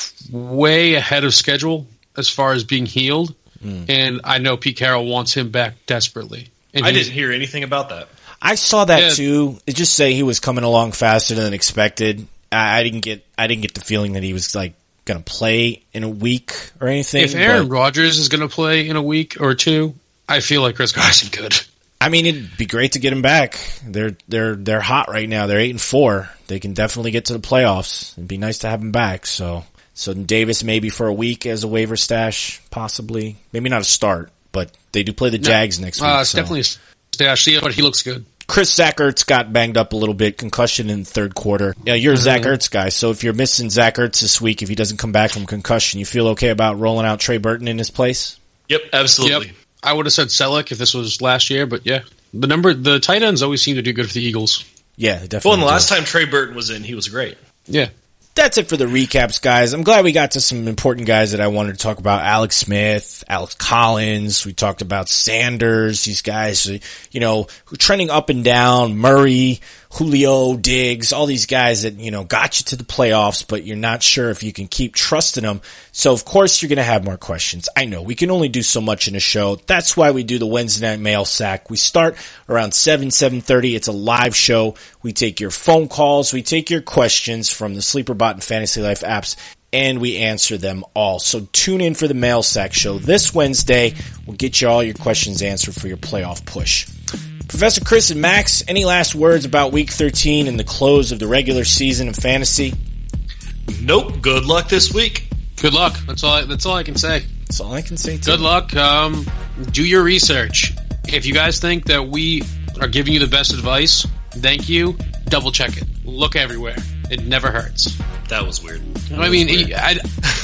way ahead of schedule as far as being healed, mm. and I know Pete Carroll wants him back desperately. And I didn't hear anything about that. I saw that Yeah. too. It just say he was coming along faster than expected. I, I didn't get. I didn't get the feeling that he was like going to play in a week or anything. If Aaron but, Rodgers is going to play in a week or two, I feel like Chris Carson could. I mean, it'd be great to get him back. They're they're they're hot right now. They're eight and four. They can definitely get to the playoffs. It'd be nice to have him back. So so Davis maybe for a week as a waiver stash, possibly. Maybe not a start, but they do play the Jags no, next week. Uh, it's so. definitely a stash, yeah, but he looks good. Chris Zach Ertz got banged up a little bit, concussion in the third quarter. Yeah, you're a Mm-hmm. Zach Ertz guy, so if you're missing Zach Ertz this week, if he doesn't come back from concussion, you feel okay about rolling out Trey Burton in his place? Yep, absolutely. Yep. I would have said Selleck if this was last year, but yeah. The number, the tight ends always seem to do good for the Eagles. Yeah, they Well, definitely and the do. last time Trey Burton was in, he was great. Yeah. That's it for the recaps, guys. I'm glad we got to some important guys that I wanted to talk about. Alex Smith, Alex Collins. We talked about Sanders. These guys, you know, who trending up and down. Murray, Julio, Diggs, all these guys that, you know, got you to the playoffs, but you're not sure if you can keep trusting them. So, of course, you're going to have more questions. I know. We can only do so much in a show. That's why we do the Wednesday Night Mail Sack. We start around seven, seven thirty. It's a live show. We take your phone calls. We take your questions from the SleeperBot and Fantasy Life apps. and we answer them all. So tune in for the Mail Sack Show this Wednesday. We'll get you all your questions answered for your playoff push. Professor Chris and Max, any last words about Week thirteen and the close of the regular season of fantasy? Nope. Good luck this week. Good luck. That's all. I, that's all I can say. That's all I can say, too. Good luck. Um, do your research. If you guys think that we are giving you the best advice, thank you. Double check it. Look everywhere. It never hurts. That was weird. That I was mean, weird. I,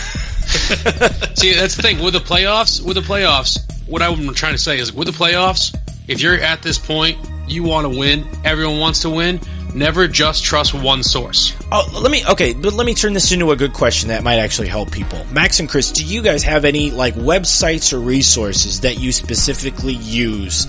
see, that's the thing with the playoffs. With the playoffs, what I'm trying to say is, with the playoffs, if you're at this point, you want to win. Everyone wants to win. Never just trust one source. Oh, let me okay, but let me turn this into a good question that might actually help people. Max and Chris, do you guys have any like websites or resources that you specifically use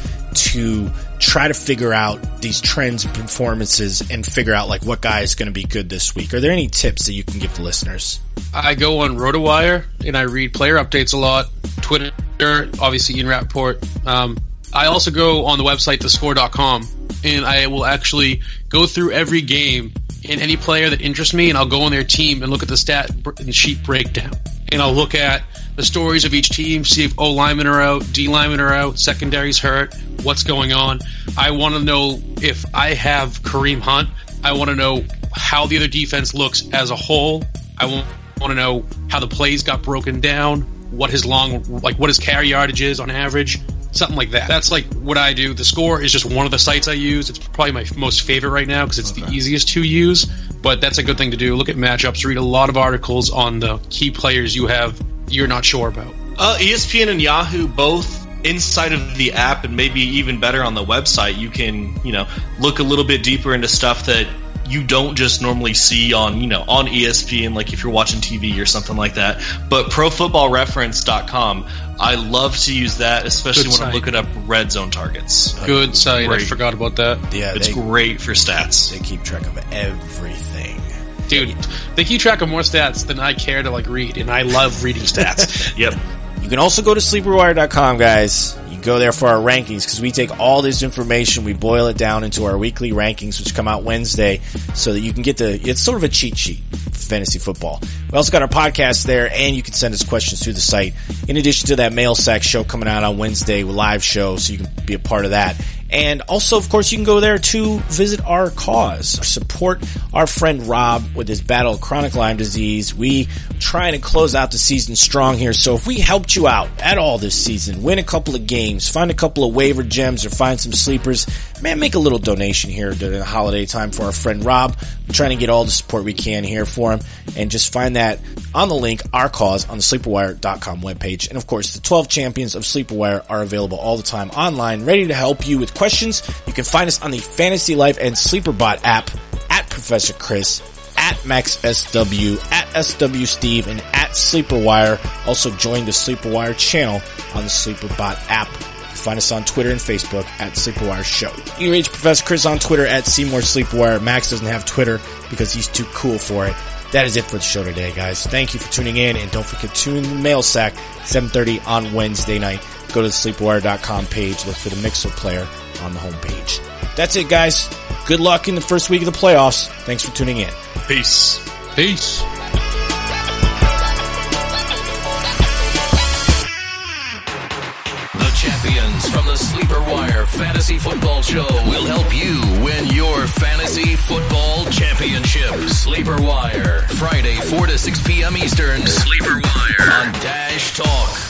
to try to figure out these trends and performances and figure out like what guy is going to be good this week? Are there any tips that you can give the listeners? I go on RotoWire and I read player updates a lot. Twitter, obviously Ian Rappaport. Um, I also go on the website the score dot com and I will actually go through every game and any player that interests me, and I'll go on their team and look at the stat and sheet breakdown. And I'll look at the stories of each team, see if O linemen are out, D linemen are out, secondary's hurt, what's going on. I want to know if I have Kareem Hunt. I want to know how the other defense looks as a whole. I want to know how the plays got broken down, what his long, like what his carry yardage is on average. Something like that. That's like what I do. The Score is just one of the sites I use. It's probably my most favorite right now because it's okay. the easiest to use, but that's a good thing to do. Look at matchups, read a lot of articles on the key players you have you're not sure about. Uh, E S P N and Yahoo both inside of the app, and maybe even better on the website, you can, you know, look a little bit deeper into stuff that you don't just normally see on, you know, on E S P N, like if you're watching T V or something like that. But pro football reference dot com, I love to use that, especially Good when site. I'm looking up red zone targets. Good site. Great. I forgot about that. Yeah, it's they, great for stats. They keep track of everything. Dude, they keep track of more stats than I care to like read, and I love reading stats. Yep. You can also go to sleeper wire dot com, guys. You go there for our rankings because we take all this information, we boil it down into our weekly rankings, which come out Wednesday, so that you can get the, it's sort of a cheat sheet for fantasy football. We also got our podcast there, and you can send us questions through the site. In addition to that Mail Sack show coming out on Wednesday, live show, so you can be a part of that. And also, of course, you can go there to visit our cause. Support our friend Rob with his battle of chronic Lyme disease. We trying to close out the season strong here. So if we helped you out at all this season, win a couple of games, find a couple of waiver gems, or find some sleepers, man, make a little donation here during the holiday time for our friend Rob. We're trying to get all the support we can here for him. And just find that on the link, our cause, on the sleeper wire dot com webpage. And of course, the twelve champions of SleeperWire are available all the time online, ready to help you with questions. You can find us on the Fantasy Life and SleeperBot app, at Professor Chris, at Max S W, at S W Steve, and at SleeperWire. Also join the SleeperWire channel on the SleeperBot app. Find us on Twitter and Facebook at SleeperWire Show. You can reach Professor Chris on Twitter at Seymour SleeperWire. Max doesn't have Twitter because he's too cool for it. That is it for the show today, guys. Thank you for tuning in, and don't forget to tune in to the Mail Sack, seven thirty on Wednesday night. Go to the sleeper wire dot com page, look for the Mixer player on the homepage. That's it, guys. Good luck in the first week of the playoffs. Thanks for tuning in. Peace. Peace. Champions from the Sleeper Wire Fantasy Football Show will help you win your fantasy football championship. Sleeper Wire, Friday four to six p.m. Eastern. Sleeper Wire on Dash Talk.